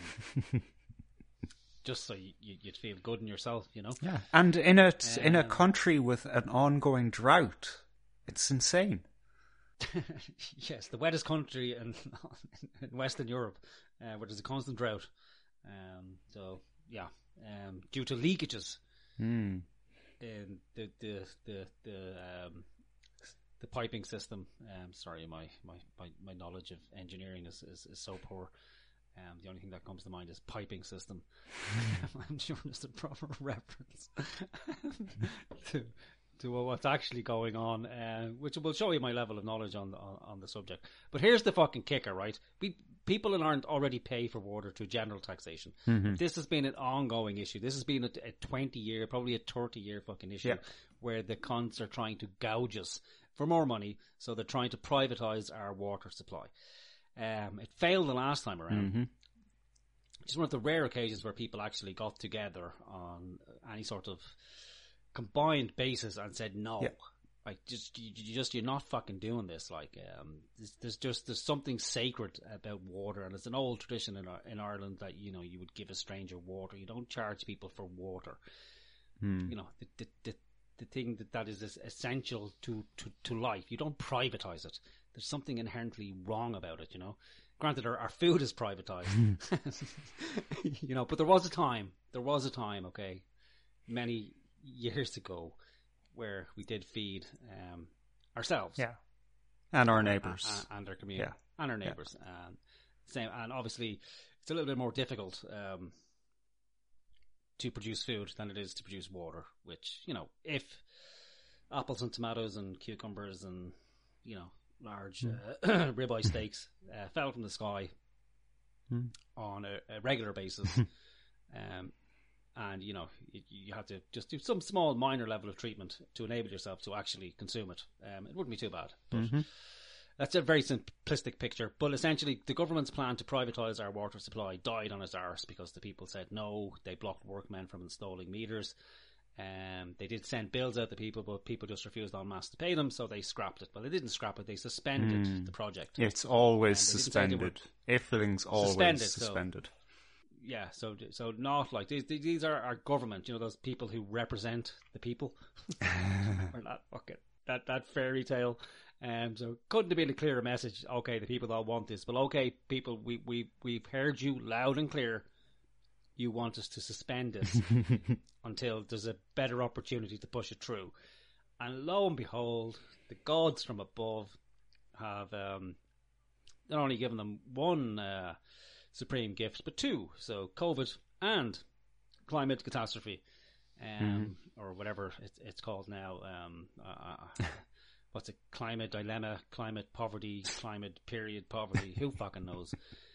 Just so you'd feel good in yourself, you know. Yeah, and in a country with an ongoing drought, it's insane. Yes, the wettest country in Western Europe, where there's a constant drought. Due to leakages in the piping system. Sorry, my knowledge of engineering is so poor. The only thing that comes to mind is piping system. I'm sure there's a proper reference to what's actually going on, which will show you my level of knowledge on the subject. But here's the fucking kicker, right? People in Ireland already pay for water through general taxation. This has been an ongoing issue. This has been a 20-year, probably a 30-year fucking issue where the cons are trying to gouge us for more money, so they're trying to privatise our water supply. It failed the last time around. It's one of the rare occasions where people actually got together on any sort of combined basis and said no. Like you're not fucking doing this. Like there's something sacred about water, and it's an old tradition in Ireland that you would give a stranger water. You don't charge people for water. You know the thing that is essential to life. You don't privatise it. There's something inherently wrong about it, you know. Granted, our food is privatised, but there was a time, okay, many years ago, where we did feed ourselves, and our neighbours, and our community, and our neighbours, and obviously it's a little bit more difficult to produce food than it is to produce water, which, you know, if apples and tomatoes and cucumbers and, you know, large ribeye steaks fell from the sky on a regular basis, and, you know, you had to just do some small minor level of treatment to enable yourself to actually consume it, it wouldn't be too bad. But that's a very simplistic picture, but essentially the government's plan to privatise our water supply died on its arse because the people said no. They blocked workmen from installing meters. They did send bills out to people, but people just refused en masse to pay them, so they scrapped it. Well, they didn't scrap it, they suspended the project. It's always suspended. Everything's always suspended. Yeah, so not like these are our government, you know, those people who represent the people. Or that fairy tale. So couldn't have been a clearer message. Okay, the people don't want this, but okay, people, we've heard you loud and clear. You want us to suspend this until there's a better opportunity to push it through. And lo and behold, the gods from above have not only given them one supreme gift, but two. So COVID and climate catastrophe, or whatever it's called now. What's it? Climate dilemma, climate poverty, climate period poverty. Who fucking knows?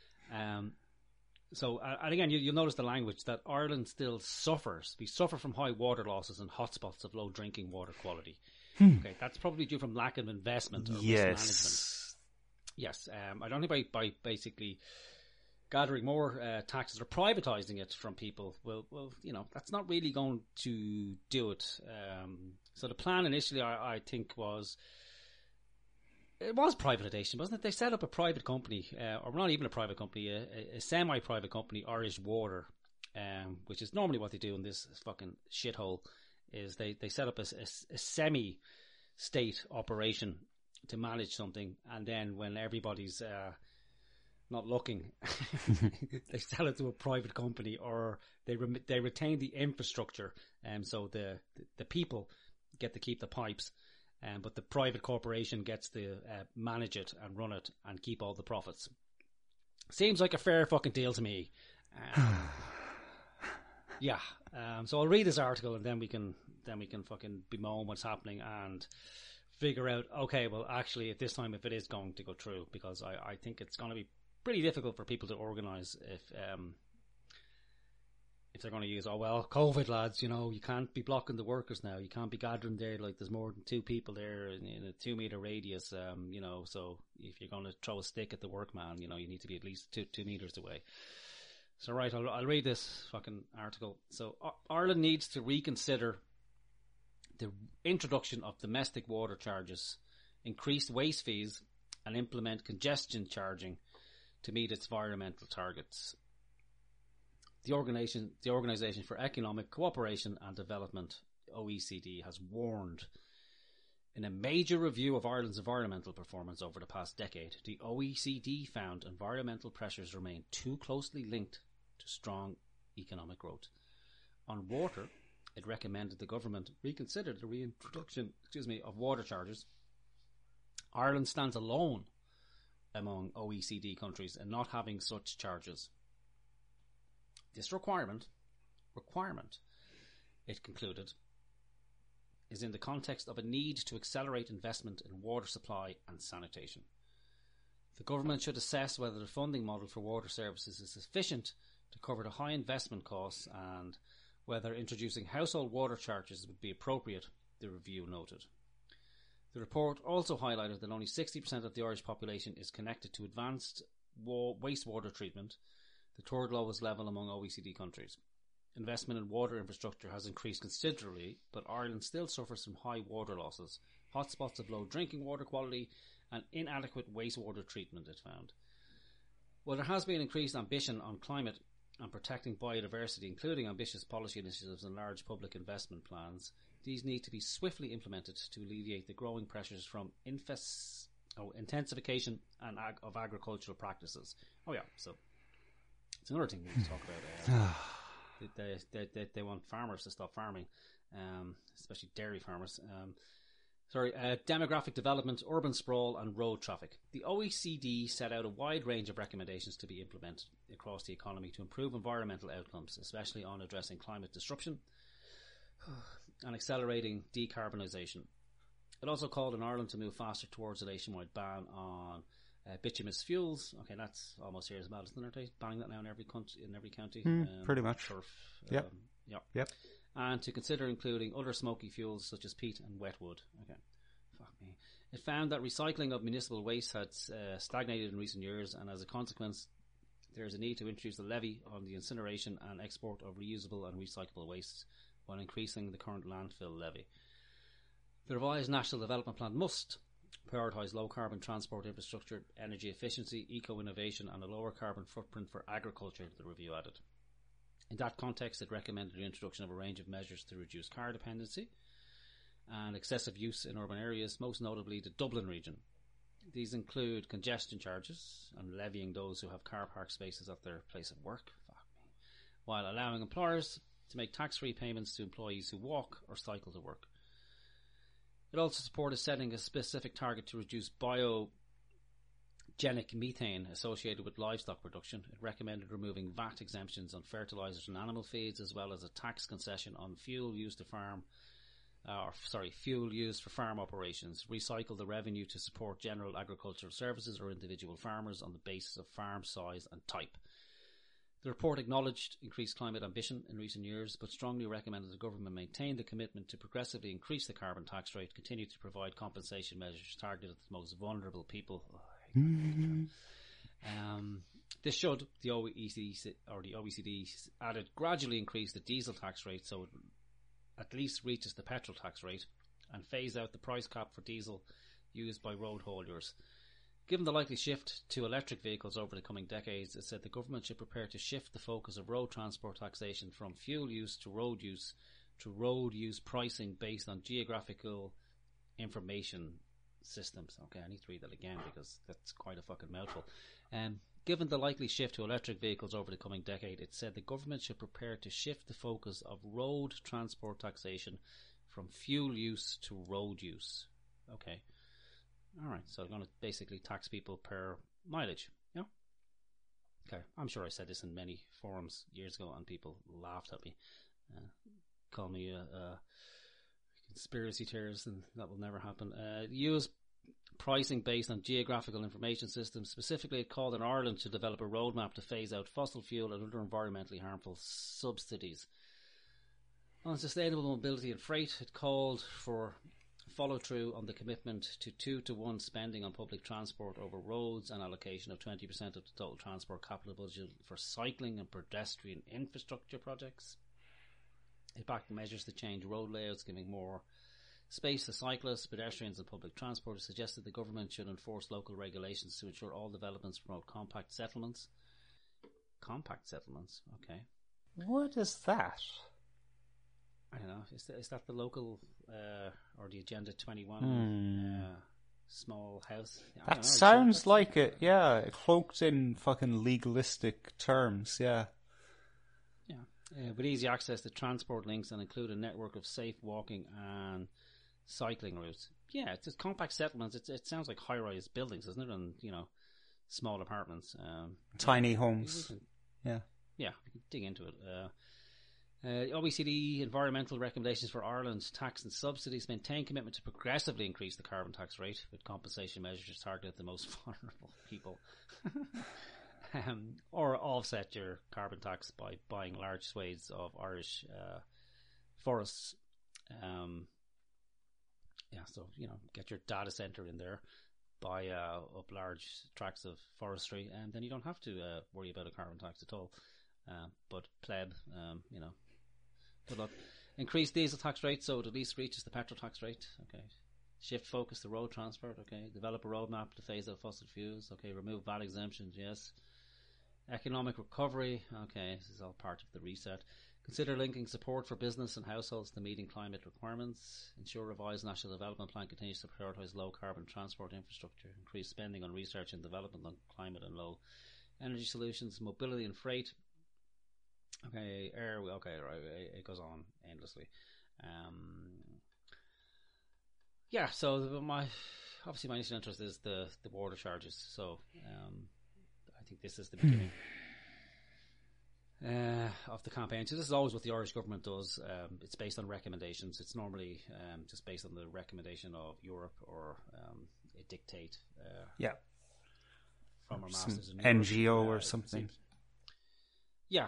So, and again, you'll notice the language that Ireland still suffers. We suffer from high water losses and hotspots of low drinking water quality. Okay, that's probably due from lack of investment or risk management. Yes, I don't think by basically gathering more taxes or privatising it from people, well, you know, that's not really going to do it. So the plan initially, I think, was privatisation, wasn't it? They set up a private company, or not even a private company, a semi-private company, Irish Water, which is normally what they do in this fucking shithole, is they set up a semi-state operation to manage something, and then when everybody's not looking, they sell it to a private company, or they retain the infrastructure, so the people get to keep the pipes, but the private corporation gets to manage it and run it and keep all the profits. Seems like a fair fucking deal to me. Yeah. So I'll read this article and then we can fucking bemoan what's happening and figure out, okay, well, actually, at this time, if it is going to go through, because I think it's going to be pretty difficult for people to organise if they're going to use, oh, well, COVID, lads, you know, you can't be blocking the workers now. You can't be gathering there like there's more than two people there in a 2 metre radius, you know, so if you're going to throw a stick at the workman, you know, you need to be at least 2 metres away. So, right, I'll read this fucking article. So, Ireland needs to reconsider the introduction of domestic water charges, increase waste fees, and implement congestion charging to meet its environmental targets. The Organisation for Economic Cooperation and Development, OECD, has warned in a major review of Ireland's environmental performance over the past decade. The OECD found environmental pressures remain too closely linked to strong economic growth. On water, it recommended the government reconsider the reintroduction, of water charges. Ireland stands alone among OECD countries in not having such charges. This requirement, it concluded, is in the context of a need to accelerate investment in water supply and sanitation. The government should assess whether the funding model for water services is sufficient to cover the high investment costs and whether introducing household water charges would be appropriate, the review noted. The report also highlighted that only 60% of the Irish population is connected to advanced wastewater treatment, the third lowest level among OECD countries. Investment in water infrastructure has increased considerably, but Ireland still suffers from high water losses, hotspots of low drinking water quality, and inadequate wastewater treatment, it found. While there has been increased ambition on climate and protecting biodiversity, including ambitious policy initiatives and large public investment plans, these need to be swiftly implemented to alleviate the growing pressures from intensification of agricultural practices. Oh yeah, so it's another thing we need to talk about. They want farmers to stop farming, especially dairy farmers. Demographic development, urban sprawl and road traffic. The OECD set out a wide range of recommendations to be implemented across the economy to improve environmental outcomes, especially on addressing climate disruption and accelerating decarbonisation. It also called on Ireland to move faster towards a nationwide ban on bituminous fuels. Okay, that's almost here as well, isn't it? Banning that now in every county. Pretty much. Yep. Yep. And to consider including other smoky fuels such as peat and wet wood. Okay, fuck me. It found that recycling of municipal waste had stagnated in recent years, and as a consequence, there is a need to introduce a levy on the incineration and export of reusable and recyclable wastes while increasing the current landfill levy. The revised National Development Plan must prioritise low-carbon transport infrastructure, energy efficiency, eco-innovation and a lower carbon footprint for agriculture, the review added. In that context, it recommended the introduction of a range of measures to reduce car dependency and excessive use in urban areas, most notably the Dublin region. These include congestion charges and levying those who have car park spaces at their place of work, while allowing employers to make tax-free payments to employees who walk or cycle to work. It also supported setting a specific target to reduce biogenic methane associated with livestock production. It recommended removing VAT exemptions on fertilisers and animal feeds, as well as a tax concession on fuel used for farm operations. Recycle the revenue to support general agricultural services or individual farmers on the basis of farm size and type. The report acknowledged increased climate ambition in recent years, but strongly recommended the government maintain the commitment to progressively increase the carbon tax rate, continue to provide compensation measures targeted at the most vulnerable people. This should, the OECD added, gradually increase the diesel tax rate so it at least reaches the petrol tax rate, and phase out the price cap for diesel used by road hauliers. Given the likely shift to electric vehicles over the coming decades, it said the government should prepare to shift the focus of road transport taxation from fuel use to road use pricing based on geographical information systems. Okay, I need to read that again because that's quite a fucking mouthful. Given the likely shift to electric vehicles over the coming decade, it said the government should prepare to shift the focus of road transport taxation from fuel use to road use. Okay. Alright, so they're going to basically tax people per mileage. Yeah? Okay, I'm sure I said this in many forums years ago and people laughed at me. Call me a conspiracy theorist, and that will never happen. Use pricing based on geographical information systems. Specifically, it called on Ireland to develop a roadmap to phase out fossil fuel and other environmentally harmful subsidies. On sustainable mobility and freight, it called for follow-through on the commitment to 2-to-1 spending on public transport over roads and allocation of 20% of the total transport capital budget for cycling and pedestrian infrastructure projects. It backed measures to change road layouts, giving more space to cyclists, pedestrians and public transport. It suggested the government should enforce local regulations to ensure all developments promote compact settlements. Compact settlements? Okay. What is that? I don't know. Is that the local or the Agenda 21 small house? That sounds like it. Yeah, cloaked in fucking legalistic terms. Yeah. Yeah. With easy access to transport links and include a network of safe walking and cycling routes. Yeah, it's just compact settlements. It sounds like high-rise buildings, doesn't it? And small apartments, tiny homes. Yeah. Yeah, we can dig into it. OECD environmental recommendations for Ireland's tax and subsidies maintain commitment to progressively increase the carbon tax rate with compensation measures targeted at the most vulnerable people. Or offset your carbon tax by buying large swathes of Irish forests. So get your data center in there, buy up large tracts of forestry, and then you don't have to worry about a carbon tax at all. But pleb, good luck. Increase diesel tax rate so it at least reaches the petrol tax rate. Okay. Shift focus to road transport. Okay. Develop a roadmap to phase out fossil fuels. Okay. Remove VAT exemptions. Yes. Economic recovery. Okay. This is all part of the reset. Consider linking support for business and households to meeting climate requirements. Ensure revised national development plan continues to prioritise low carbon transport infrastructure. Increase spending on research and development on climate and low energy solutions. Mobility and freight. Okay, right, it goes on endlessly. Yeah, so my initial interest is the water charges. So I think this is the beginning of the campaign. So this is always what the Irish government does. It's based on recommendations. It's normally just based on the recommendation of Europe or a dictate. From our masters in Europe. NGO or something. Yeah.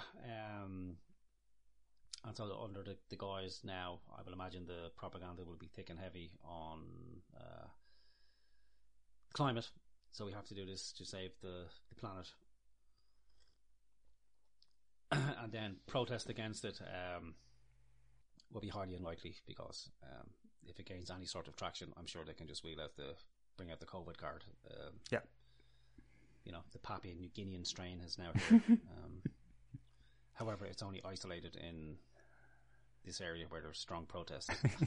And so under the guise now, I will imagine the propaganda will be thick and heavy on climate. So we have to do this to save the planet. And then protest against it will be highly unlikely because if it gains any sort of traction, I'm sure they can just bring out the COVID card. The Papua New Guinean strain is now here. However, it's only isolated in this area where there's strong protests.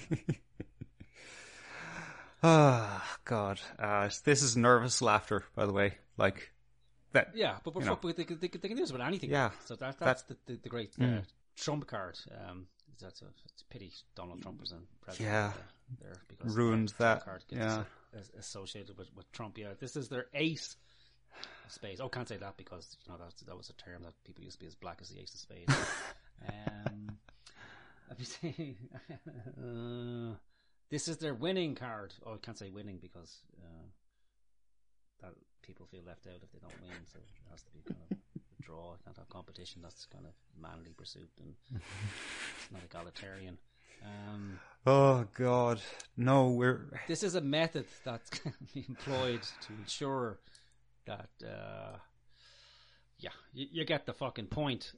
Oh, God. This is nervous laughter, by the way. Like, that. Yeah, but they can do this with anything. Yeah. So that's the great Trump card. It's a pity Donald Trump was in president. Yeah. There because ruined that. Card gets associated with Trump. Yeah, this is their ace of spades. Oh, can't say that because that was a term that people used to be as black as the ace of spades. Let me see. This is their winning card. Oh, I can't say winning because that people feel left out if they don't win. So it has to be kind of a draw. I can't have competition. That's kind of manly pursuit and it's not egalitarian. Oh God, no! This is a method that's employed to ensure that. You get the fucking point.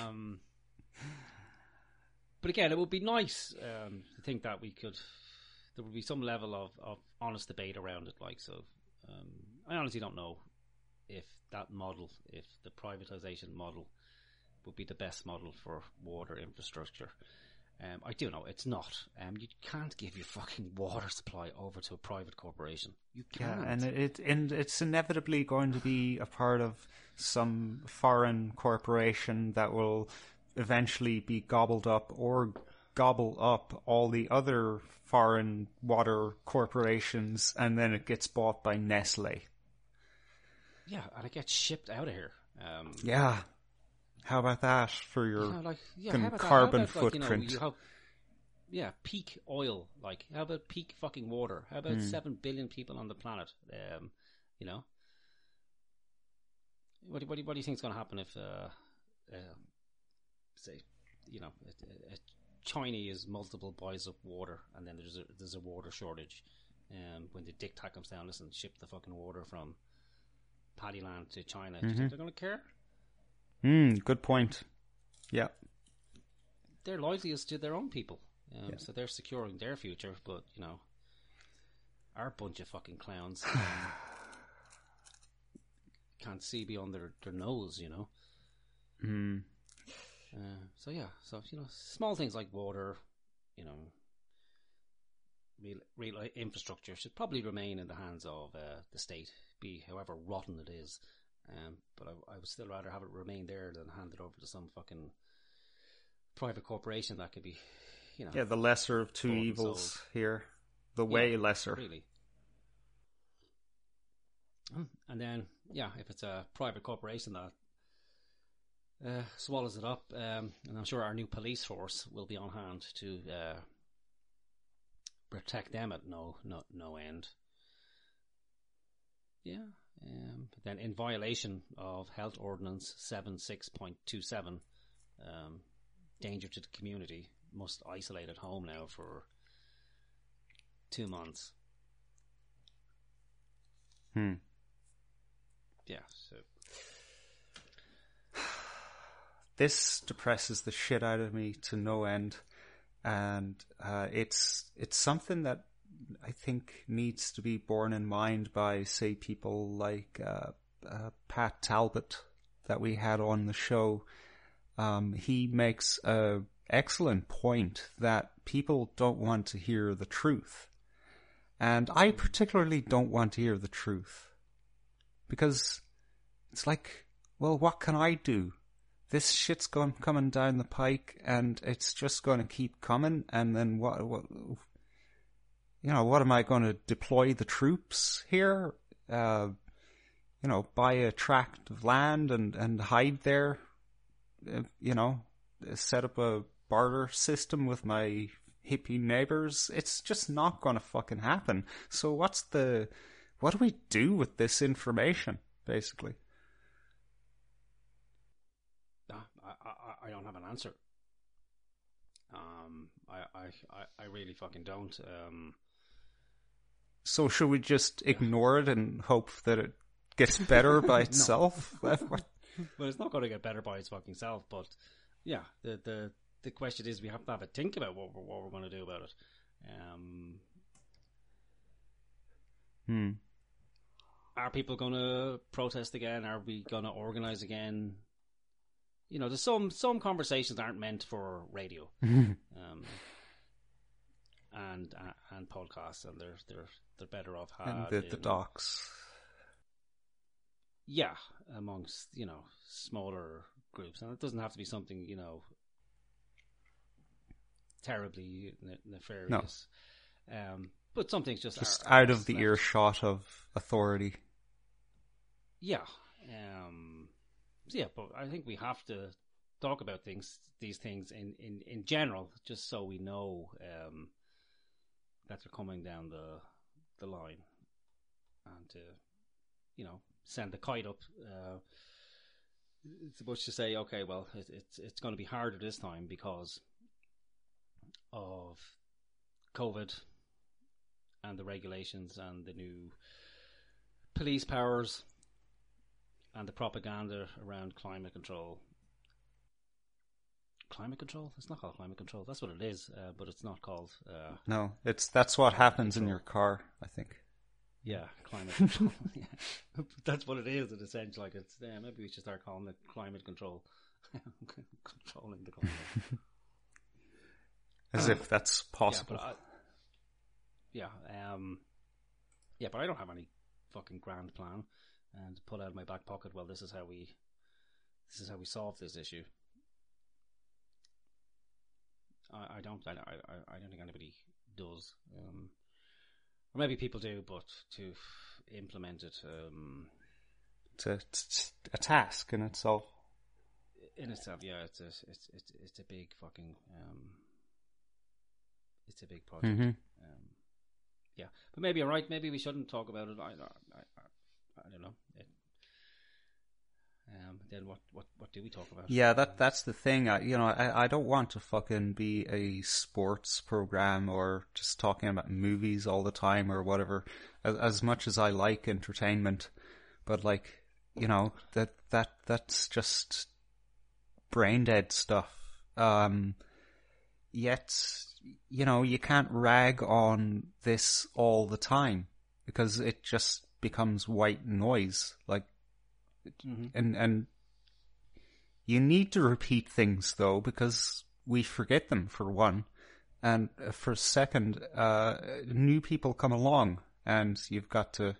But again, it would be nice to think that there would be some level of honest debate around it. Like so, I honestly don't know if the privatization model, would be the best model for water infrastructure. I do know it's not. You can't give your fucking water supply over to a private corporation. You can't. Yeah, and it's inevitably going to be a part of some foreign corporation that will eventually be gobbled up or gobble up all the other foreign water corporations, and then it gets bought by Nestle. Yeah, and it gets shipped out of here. Yeah. How about that for your carbon how about, footprint? You have, peak oil. Like, how about peak fucking water? How about 7 billion people on the planet? What do you think is going to happen if, say, a Chinese multiple buys up water, and then there's a water shortage? When the diktat comes down, listen, ship the fucking water from Paddyland to China. Do you think they're going to care? Good point. Yeah. Their loyalty is to their own people. So they're securing their future, but, our bunch of fucking clowns can't see beyond their nose, So small things like water, real infrastructure should probably remain in the hands of the state, be however rotten it is. But I would still rather have it remain there than hand it over to some fucking private corporation that could be, the lesser of two evils here. The way lesser. Really. And then, if it's a private corporation that swallows it up, and I'm sure our new police force will be on hand to protect them at no end. Yeah. But then in violation of Health Ordinance 76.27, danger to the community, must isolate at home now for 2 months. Yeah, so this depresses the shit out of me to no end, and it's something that I think needs to be borne in mind by, say, people like Pat Talbot that we had on the show. He makes an excellent point that people don't want to hear the truth. And I particularly don't want to hear the truth. Because it's like, well, what can I do? This shit's coming down the pike and it's just going to keep coming, and then what what am I going to deploy the troops here? Buy a tract of land and hide there, set up a barter system with my hippie neighbors. It's just not going to fucking happen. So what do we do with this information, basically? I don't have an answer. I really fucking don't. So should we just ignore it and hope that it gets better by itself? Well, it's not going to get better by its fucking self, but yeah, the question is we have to have a think about what we're going to do about it. Are people going to protest again? Are we going to organise again? There's some conversations aren't meant for radio, and podcasts, and they're better off had and the docs. Yeah, amongst smaller groups, and it doesn't have to be something terribly nefarious. No. But some things just out of the earshot of authority. Yeah. Yeah, but I think we have to talk about these things in general, just so we know that they're coming down the line, and to send the kite up. It's much to say, okay, well, it's going to be harder this time because of COVID and the regulations and the new police powers and the propaganda around climate control. Climate control? It's not called climate control. That's what it is, but it's not called... No, that's what happens control. In your car, I think. Yeah, climate control. Yeah. That's what it is, in a sense. Like it's maybe we should start calling it climate control. Controlling the climate. As if that's possible. Yeah, but I don't have any fucking grand plan and pull out of my back pocket. Well, this is how we solve this issue. I don't think anybody does. Or maybe people do, but to implement it, it's a task in itself. In itself, yeah, it's a big fucking it's a big project. Mm-hmm. Yeah, but maybe you're right. Maybe we shouldn't talk about it. I don't know. Then what do we talk about? Yeah, that's the thing. I don't want to fucking be a sports program or just talking about movies all the time or whatever. As much as I like entertainment, but that's just brain dead stuff. Yet, you can't rag on this all the time because it just becomes white noise. And you need to repeat things though, because we forget them for one, and for second, new people come along, and you've got to,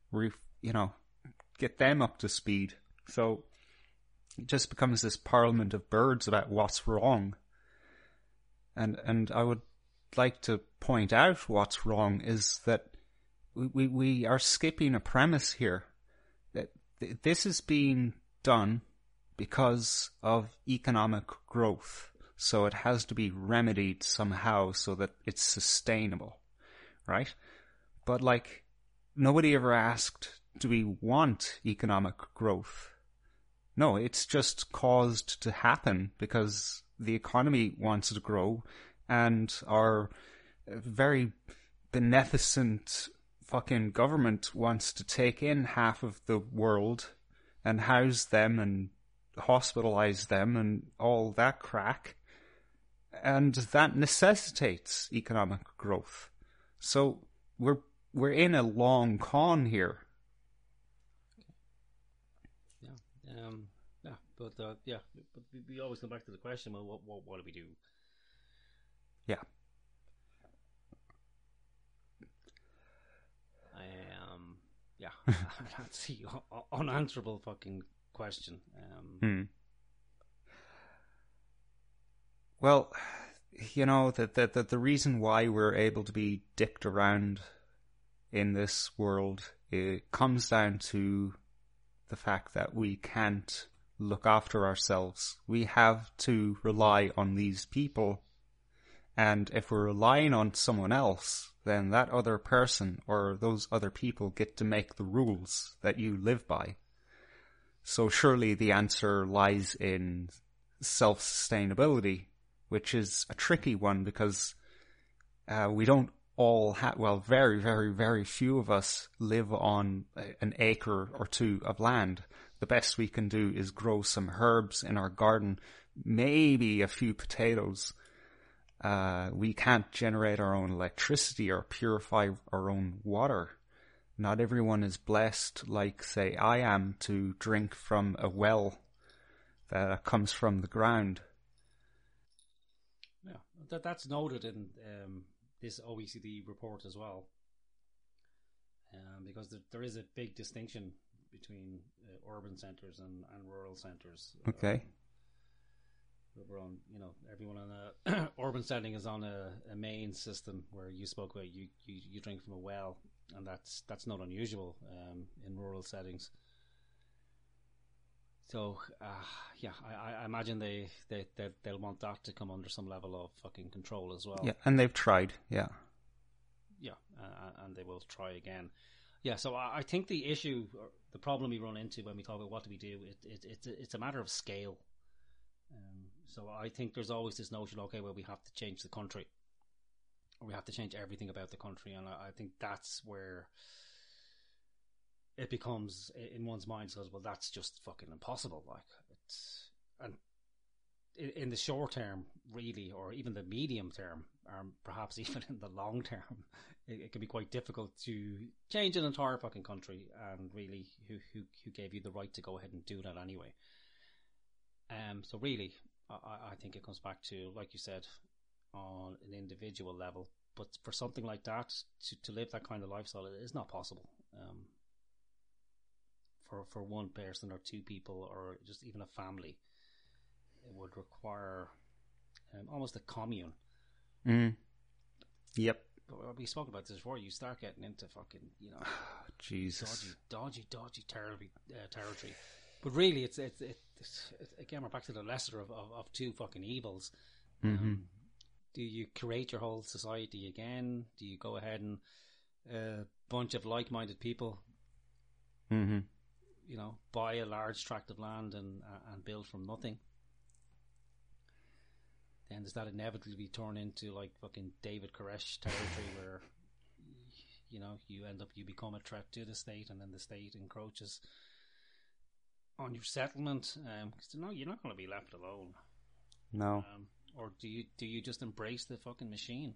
get them up to speed. So it just becomes this parliament of birds about what's wrong. And I would like to point out what's wrong is that we are skipping a premise here. That this is being done because of economic growth. So it has to be remedied somehow so that it's sustainable, right? But nobody ever asked, do we want economic growth? No, it's just caused to happen because the economy wants to grow and our very beneficent fucking government wants to take in half of the world and house them and hospitalize them and all that crack. And that necessitates economic growth. So we're in a long con here. But we always come back to the question, well, what do we do? Yeah. That's the unanswerable fucking question. Well, you know, that the reason why we're able to be dicked around in this world, it comes down to the fact that we can't look after ourselves. We have to rely on these people. And if we're relying on someone else, then that other person or those other people get to make the rules that you live by. So surely the answer lies in self-sustainability, which is a tricky one because we don't all have, well, very, very, very few of us live on an acre or two of land. The best we can do is grow some herbs in our garden, maybe a few potatoes. We can't generate our own electricity or purify our own water. Not everyone is blessed, like, say, I am, to drink from a well that comes from the ground. Yeah, that's noted in this OECD report as well, because there is a big distinction between urban centres and rural centres. Okay. We're on, everyone on a urban setting is on a main system where you spoke about you drink from a well, and that's not unusual in rural settings. So I imagine they'll want that to come under some level of fucking control as well. Yeah, and they've tried. Yeah, and they will try again. Yeah, so I think the issue, or the problem we run into when we talk about what do we do, it's a matter of scale. So I think there's always this notion, okay, well, we have to change the country, or we have to change everything about the country, and I think that's where it becomes, in one's mind, says, well, that's just fucking impossible. And in the short term, really, or even the medium term, or perhaps even in the long term, it can be quite difficult to change an entire fucking country. And really, who gave you the right to go ahead and do that anyway? So really, I think it comes back to, like you said, on an individual level. But for something like that, to live that kind of lifestyle, it is not possible. For one person or two people, or just even a family, it would require almost a commune. Yep. But we spoke about this before. You start getting into fucking, Jesus, dodgy territory. But really, it's again, we're back to the lesser of two fucking evils. Mm-hmm. Do you create your whole society again? Do you go ahead and a bunch of like-minded people, mm-hmm. Buy a large tract of land and build from nothing? Then does that inevitably turn into like fucking David Koresh territory where you become a threat to the state, and then the state encroaches on your settlement? Because you're not going to be left alone. No. Or do you just embrace the fucking machine?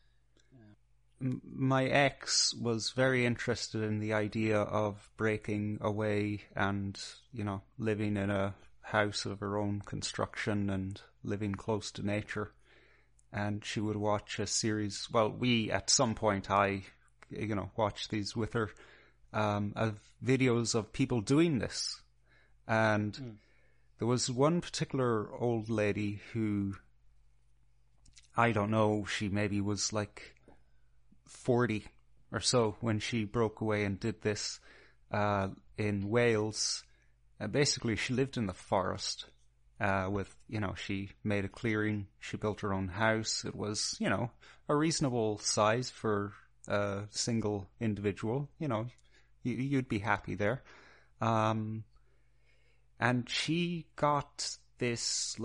My ex was very interested in the idea of breaking away and, living in a house of her own construction and living close to nature. And she would watch a series, at some point I watched these with her, of videos of people doing this. And there was one particular old lady who, I don't know, she maybe was like 40 or so when she broke away and did this in Wales. Basically, she lived in the forest with, she made a clearing, she built her own house. It was, a reasonable size for a single individual. You'd be happy there. And she got this,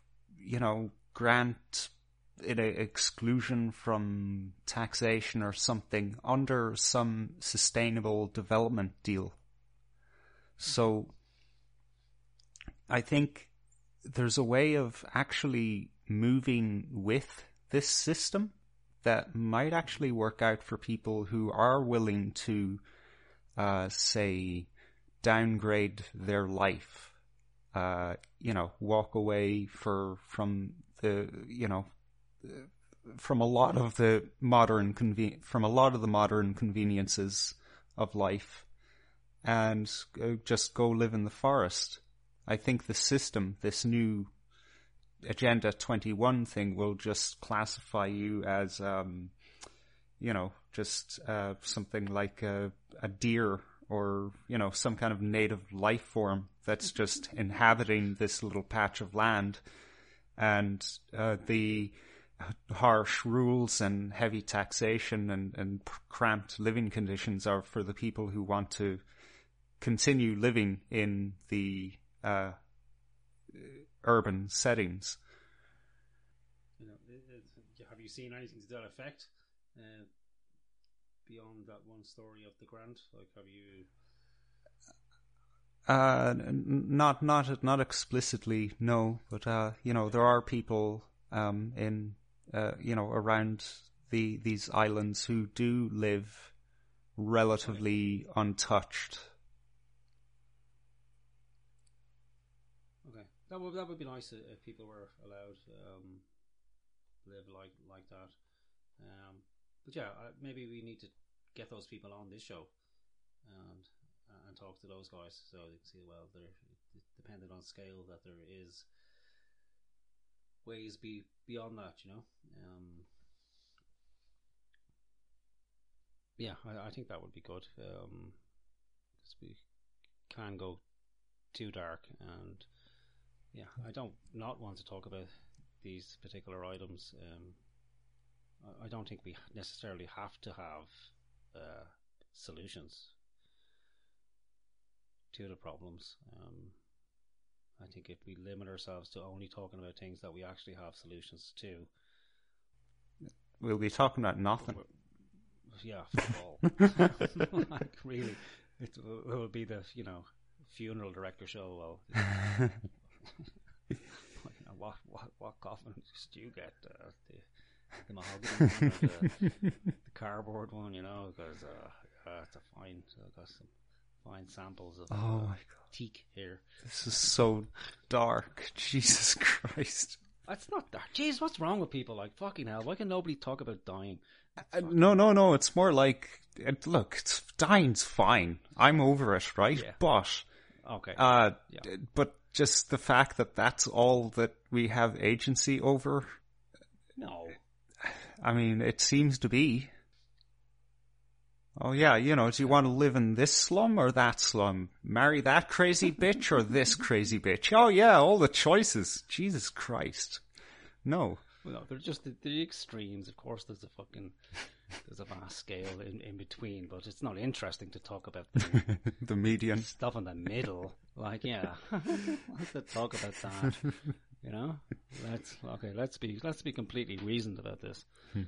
grant in a exclusion from taxation or something under some sustainable development deal. So I think there's a way of actually moving with this system that might actually work out for people who are willing to, say, downgrade their life, walk away from a lot of the modern conveniences of life, and just go live in the forest. I think the system, this new Agenda 21 thing will just classify you as, just something like a deer or, some kind of native life form that's just inhabiting this little patch of land. And the harsh rules and heavy taxation and cramped living conditions are for the people who want to continue living in the urban settings. Have you seen anything to that effect beyond that one story of the grant? Like, have you? Not explicitly, no. But there are people in around these islands who do live relatively untouched. Okay, that would be nice if people were allowed live like that. But yeah, maybe we need to get those people on this show and talk to those guys so they can see, well, they're dependent on scale, that there is ways beyond that, Yeah, I think that would be good, because we can go too dark, and yeah, I don't not want to talk about these particular items. I don't think we necessarily have to have solutions to the problems. I think if we limit ourselves to only talking about things that we actually have solutions to, we'll be talking about nothing. Yeah, for all. Like, really, it will be the funeral director show. Well, what coffins do you get? The mahogany one or the cardboard one, because it's a fine. I've got some fine samples of oh my God, teak here. This is so dark. Jesus Christ. It's not dark. Jeez, what's wrong with people? Like, fucking hell, why can nobody talk about dying? No. It's more like, look, dying's fine. I'm over it, right? Yeah. But, okay. But just the fact that that's all that we have agency over. No. I mean, it seems to be. Oh yeah, do you want to live in this slum or that slum? Marry that crazy bitch or this crazy bitch? Oh yeah, all the choices. Jesus Christ. No. Well, no, they're just the extremes. Of course, there's a vast scale in between, but it's not interesting to talk about the median stuff in the middle. Like, yeah, let's talk about that. Let's be completely reasoned about this.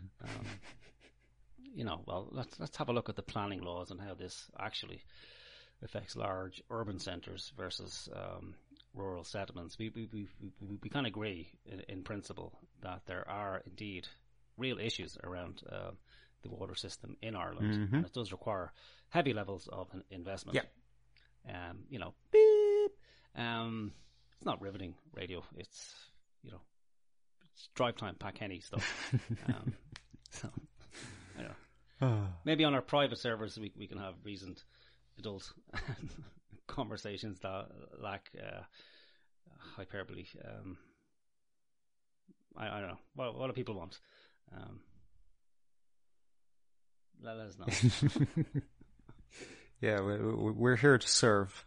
Well, let's have a look at the planning laws and how this actually affects large urban centres versus rural settlements. We can agree in principle that there are indeed real issues around the water system in Ireland, mm-hmm. and it does require heavy levels of investment. Yeah. Beep. It's not riveting radio. It's it's drive time, Pat Kenny stuff. So. Maybe on our private servers we can have reasoned adult conversations that lack hyperbole. I don't know. What do people want? Let us know. Yeah, we're here to serve.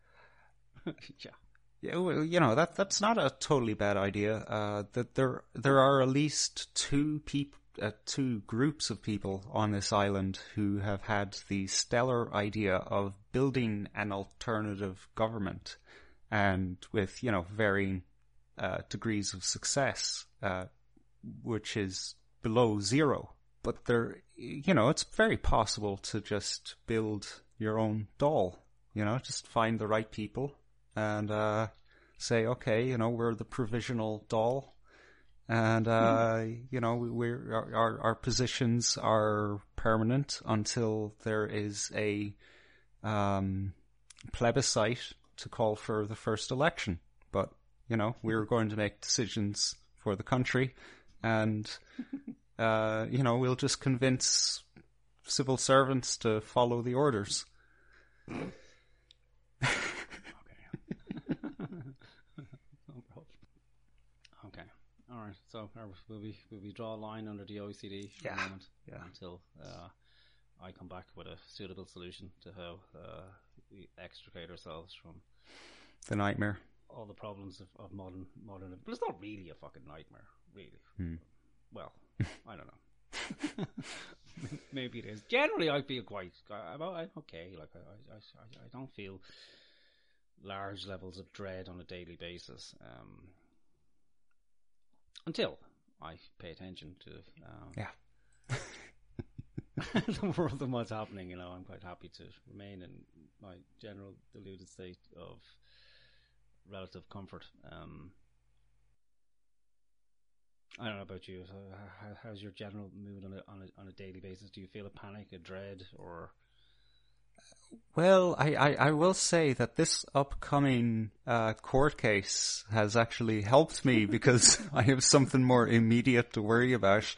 Yeah, that's not a totally bad idea. That there are at least two groups of people on this island who have had the stellar idea of building an alternative government, and with varying degrees of success, which is below zero. But it's very possible to just build your own Dáil. Just find the right people and say, okay, we're the provisional Dáil. And, our positions are permanent until there is a, plebiscite to call for the first election. But, we're going to make decisions for the country, and, we'll just convince civil servants to follow the orders. Okay. right. So will we draw a line under the OECD for Yeah. the moment Yeah. until I come back with a suitable solution to how we extricate ourselves from The nightmare. all the problems of modern. But it's not really a fucking nightmare, really. Well, I don't know. Maybe it is. Generally, I feel I'm okay. Like I don't feel large levels of dread on a daily basis. Until I pay attention to the world and what's happening. You know, I'm quite happy to remain in my general deluded state of relative comfort. I don't know about you. So how's your general mood on a daily basis? Do you feel a panic, a dread, or? Well, I will say that this upcoming court case has actually helped me because I have something more immediate to worry about.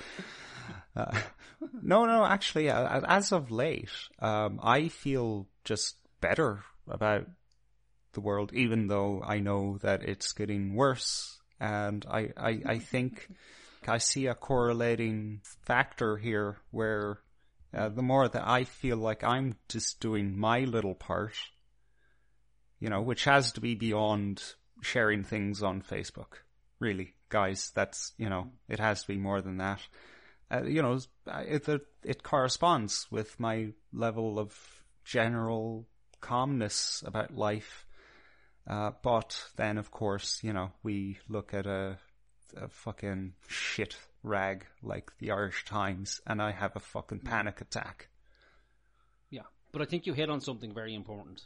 No, actually, as of late, I feel just better about the world, even though I know that it's getting worse. And I think I see a correlating factor here where the more that I feel like I'm just doing my little part, you know, which has to be beyond sharing things on Facebook. Really, guys, that's, you know, it has to be more than that. You know, it corresponds with my level of general calmness about life. But then, of course, you know, we look at a fucking shit rag like the Irish Times, and I have a fucking panic attack. Yeah, but I think you hit on something very important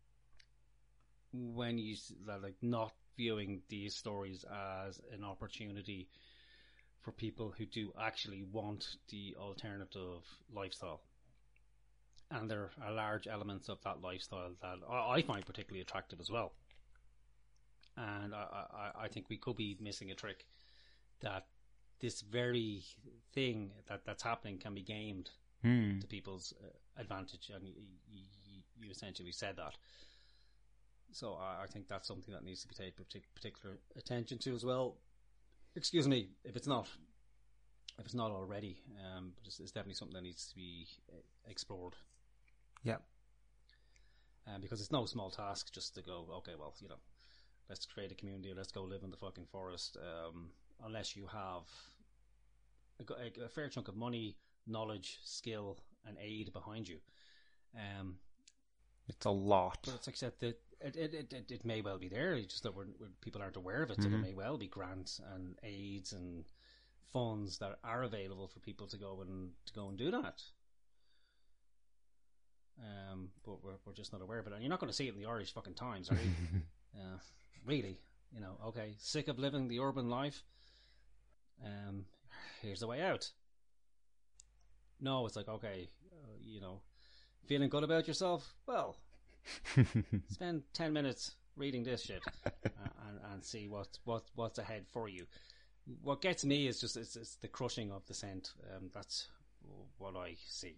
when you like not viewing these stories as an opportunity for people who do actually want the alternative lifestyle. And there are large elements of that lifestyle that I find particularly attractive as well. And I think we could be missing a trick that this very thing that's happening can be gamed to people's advantage. And you essentially said that. So I think that's something that needs to be taken particular attention to as well. Excuse me, if it's not already, it's definitely something that needs to be explored. Yeah. Because it's no small task just to go, okay, well, you know, let's create a community, let's go live in the fucking forest, unless you have a fair chunk of money, knowledge, skill, and aid behind you. It's a lot. But it's except that it may well be there, it's just that people aren't aware of it, so there may well be grants and aids and funds that are available for people to go and do that. But we're just not aware of it, and you're not going to see it in the Irish fucking Times, are you? Really, you know, okay, sick of living the urban life. Here's the way out. No, it's like, okay, you know, feeling good about yourself? Well, spend 10 minutes reading this shit and see what's ahead for you. What gets me is just it's the crushing of the cent. That's what I see.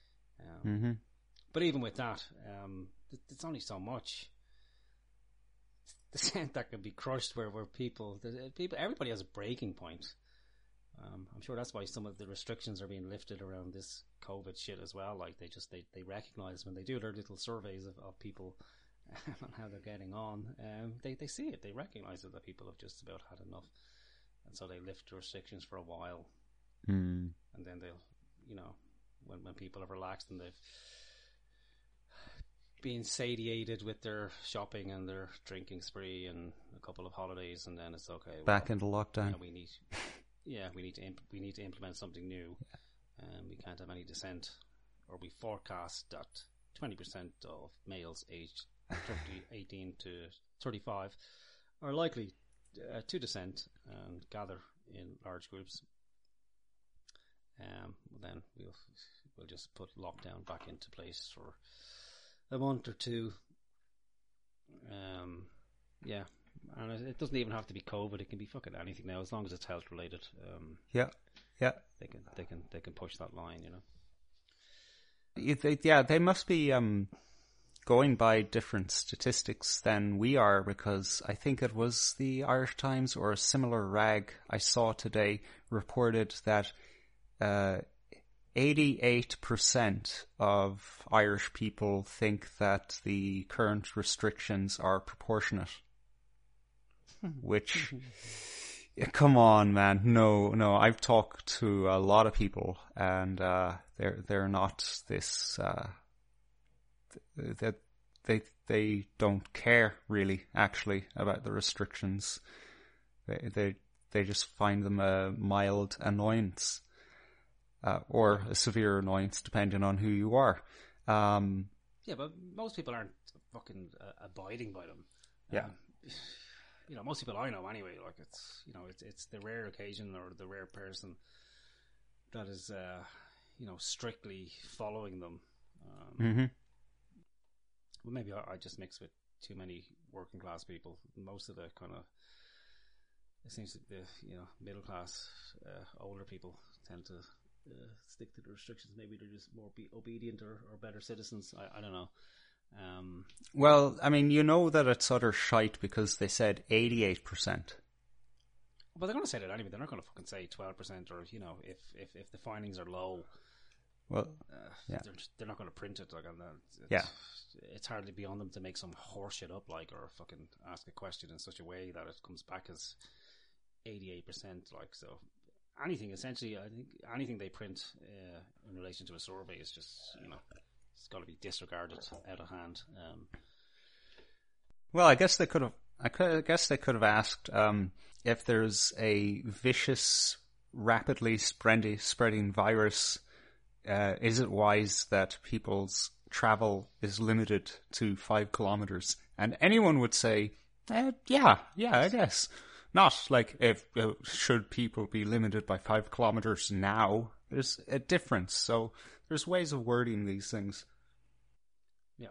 But even with that, it's only so much. The cent that can be crushed where people, everybody has a breaking point. I'm sure that's why some of the restrictions are being lifted around this COVID shit as well. Like they recognise when they do their little surveys of people and how they're getting on. They see it. They recognise that people have just about had enough, and so they lift the restrictions for a while. And then they'll, you know, when people have relaxed and they've been satiated with their shopping and their drinking spree and a couple of holidays, and then it's okay. Back into lockdown. You know, we need to implement something new. We can't have any dissent, or we forecast that 20% of males aged 18 to 35 are likely to dissent and gather in large groups. Then we'll just put lockdown back into place for a month or two. Yeah, and it doesn't even have to be COVID. It can be fucking anything now, as long as it's health related. Yeah. They can push that line, you know. They must be going by different statistics than we are, because I think it was the Irish Times or a similar rag I saw today reported that 88% of Irish people think that the current restrictions are proportionate. Which, come on, man. No. I've talked to a lot of people, and they're not this. That they don't care really, actually, about the restrictions. They just find them a mild annoyance. Or a severe annoyance, depending on who you are. Yeah, but most people aren't fucking abiding by them. Yeah. Most people I know anyway, like it's the rare occasion or the rare person that is, strictly following them. Well, maybe I just mix with too many working class people. Most of the kind of, it seems that the middle class, older people tend to stick to the restrictions. Maybe they're just more obedient or better citizens. I don't know. Well, I mean, you know that it's utter shite because they said 88%. But they're going to say that anyway. They're not going to fucking say 12% or, if the findings are low. Well, yeah. They're not going to print it. Like, it's hardly beyond them to make some horseshit up, like, or fucking ask a question in such a way that it comes back as 88%. Like, so anything, essentially, I think anything they print in relation to a survey is just, it's got to be disregarded out of hand. Well, I guess they could have. I guess they could have asked if there's a vicious, rapidly spreading virus. Is it wise that people's travel is limited to 5 kilometers? And anyone would say, yeah, I guess. Not like if should people be limited by 5 kilometers now. There's a difference. So there's ways of wording these things. Yeah.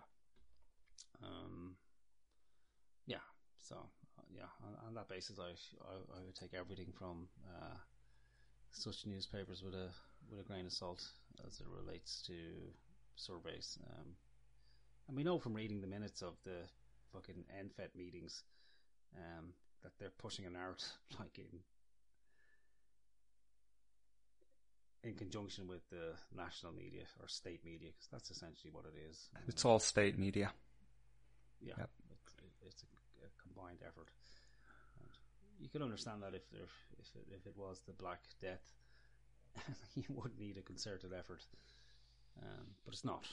So on that basis, I would take everything from such newspapers with a grain of salt as it relates to surveys. And we know from reading the minutes of the fucking NFET meetings that they're pushing an art like in conjunction with the national media or state media, because that's essentially what it is. It's all state media. Yeah, yep. It's a combined effort. And you can understand that if it was the Black Death, you would need a concerted effort, but it's not.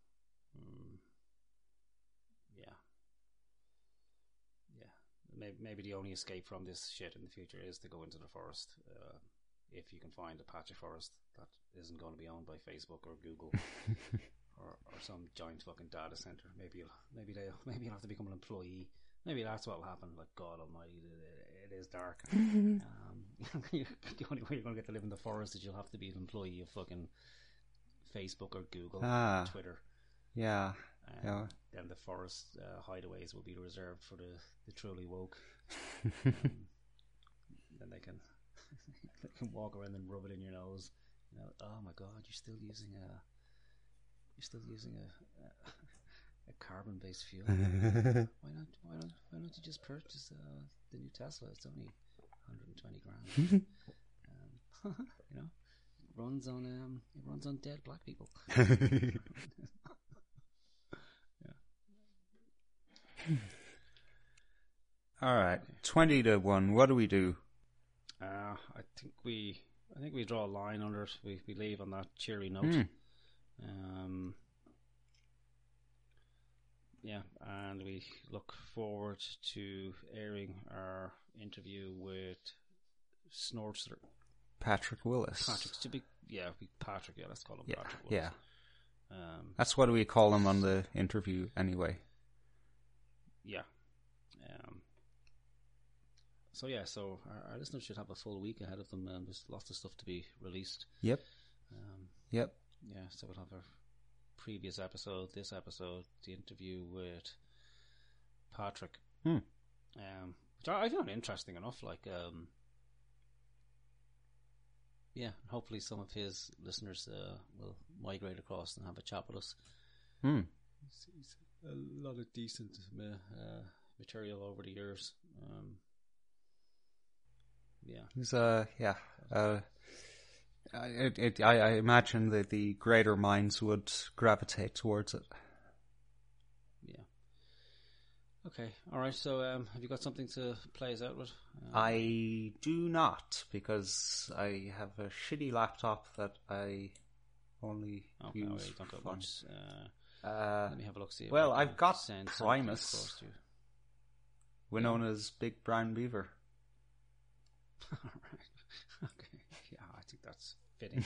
Maybe the only escape from this shit in the future is to go into the forest. If you can find a patch of forest that isn't going to be owned by Facebook or Google or some giant fucking data center, maybe you'll have to become an employee. Maybe that's what'll happen. Like, God Almighty, it is dark. The only way you're going to get to live in the forest is you'll have to be an employee of fucking Facebook or Google, or Twitter. Yeah. Then the forest hideaways will be reserved for the truly woke. Then they can walk around and rub it in your nose. Oh my God, you're still using a carbon-based fuel. Why not you just purchase the new Tesla? It's only 120 grand. It runs on dead black people. All right, 20-1. What do we do? I think we draw a line under it. We leave on that cheery note. And we look forward to airing our interview with Snortster. Patrick Willis. Patrick. Yeah, let's call him Patrick Willis. Yeah. That's what we call him on the interview anyway. Yeah. So our listeners should have a full week ahead of them, and there's lots of stuff to be released. Yep. Yeah, so we'll have our previous episode, this episode, the interview with Patrick. Which I found interesting enough. Like, hopefully some of his listeners will migrate across and have a chat with us. a lot of decent material over the years. He's I imagine that the greater minds would gravitate towards it. Yeah. Okay. All right. So, have you got something to play us out with? I do not, because I have a shitty laptop that I only use you don't for got fun. much. Let me have a look. See. If Well, I can I've got send something Primus, across to you. Winona's Big Brown Beaver. All right. Okay. Yeah, I think that's fitting.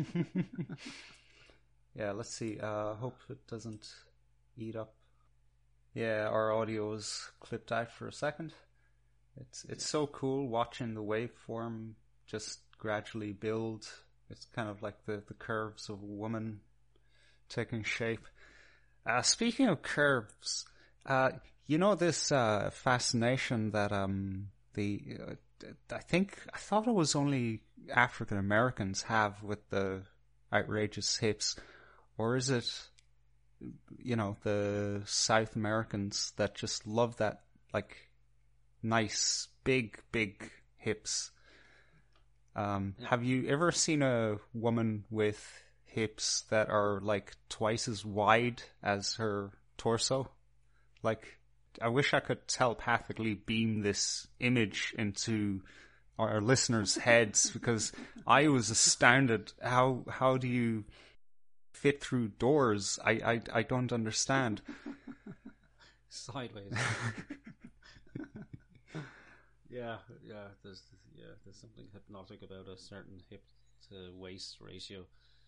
Yeah, let's see. Hope it doesn't eat up. Yeah, our audio is clipped out for a second. It's so cool watching the waveform just gradually build. It's kind of like the curves of a woman taking shape. Speaking of curves, you know this fascination that I thought it was only African Americans have with the outrageous hips, or is it, you know, the South Americans that just love that, like, nice big hips? Have you ever seen a woman with hips that are like twice as wide as her torso? Like, I wish I could telepathically beam this image into our listeners' heads, because I was astounded. How do you fit through doors? I don't understand. Sideways. Yeah. There's something hypnotic about a certain hip to waist ratio.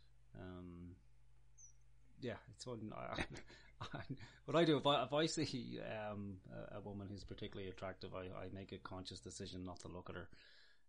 Yeah, it's fun. What I do if I see a woman who's particularly attractive, I make a conscious decision not to look at her.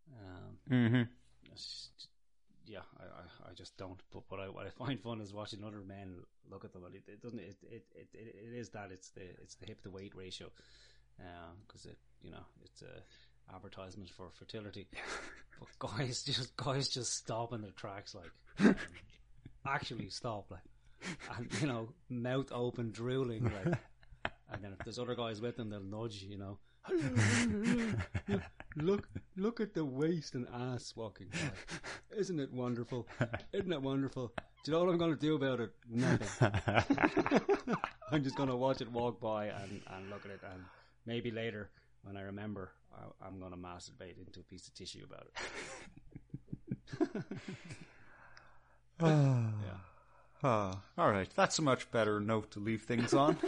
Yeah, I just don't. But what I find fun is watching other men look at them. It doesn't. It is that it's the hip to weight ratio, because it's a advertisement for fertility. But guys just stop in their tracks, like actually stop, like, and mouth open, drooling, like, and then if there's other guys with them, they'll nudge, Look at the waist and ass walking. Like, isn't it wonderful? Isn't it wonderful? Do you know what I'm going to do about it? Nothing. I'm just going to watch it walk by and look at it, and maybe later when I remember, I'm going to masturbate into a piece of tissue about it. Yeah. All right, that's a much better note to leave things on.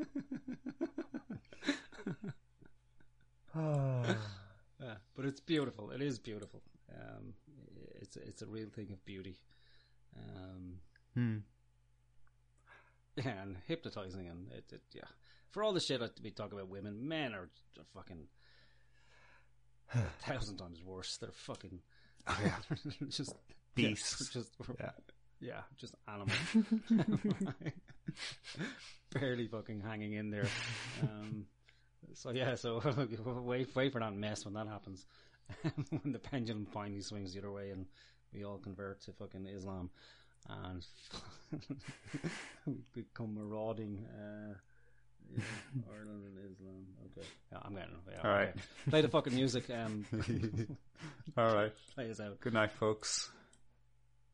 Yeah, but it's beautiful. It is beautiful. It's a real thing of beauty. Yeah, and hypnotizing, and yeah. For all the shit we talk about women, men are fucking 1,000 times worse. They're fucking just beasts. Yeah, just animals. Barely fucking hanging in there. So wait for that mess when that happens. When the pendulum finally swings the other way and we all convert to fucking Islam and become marauding Ireland and Islam. Okay. Yeah, I'm getting it. Yeah, all right. Play the fucking music. All right. Play us out. Good night, folks.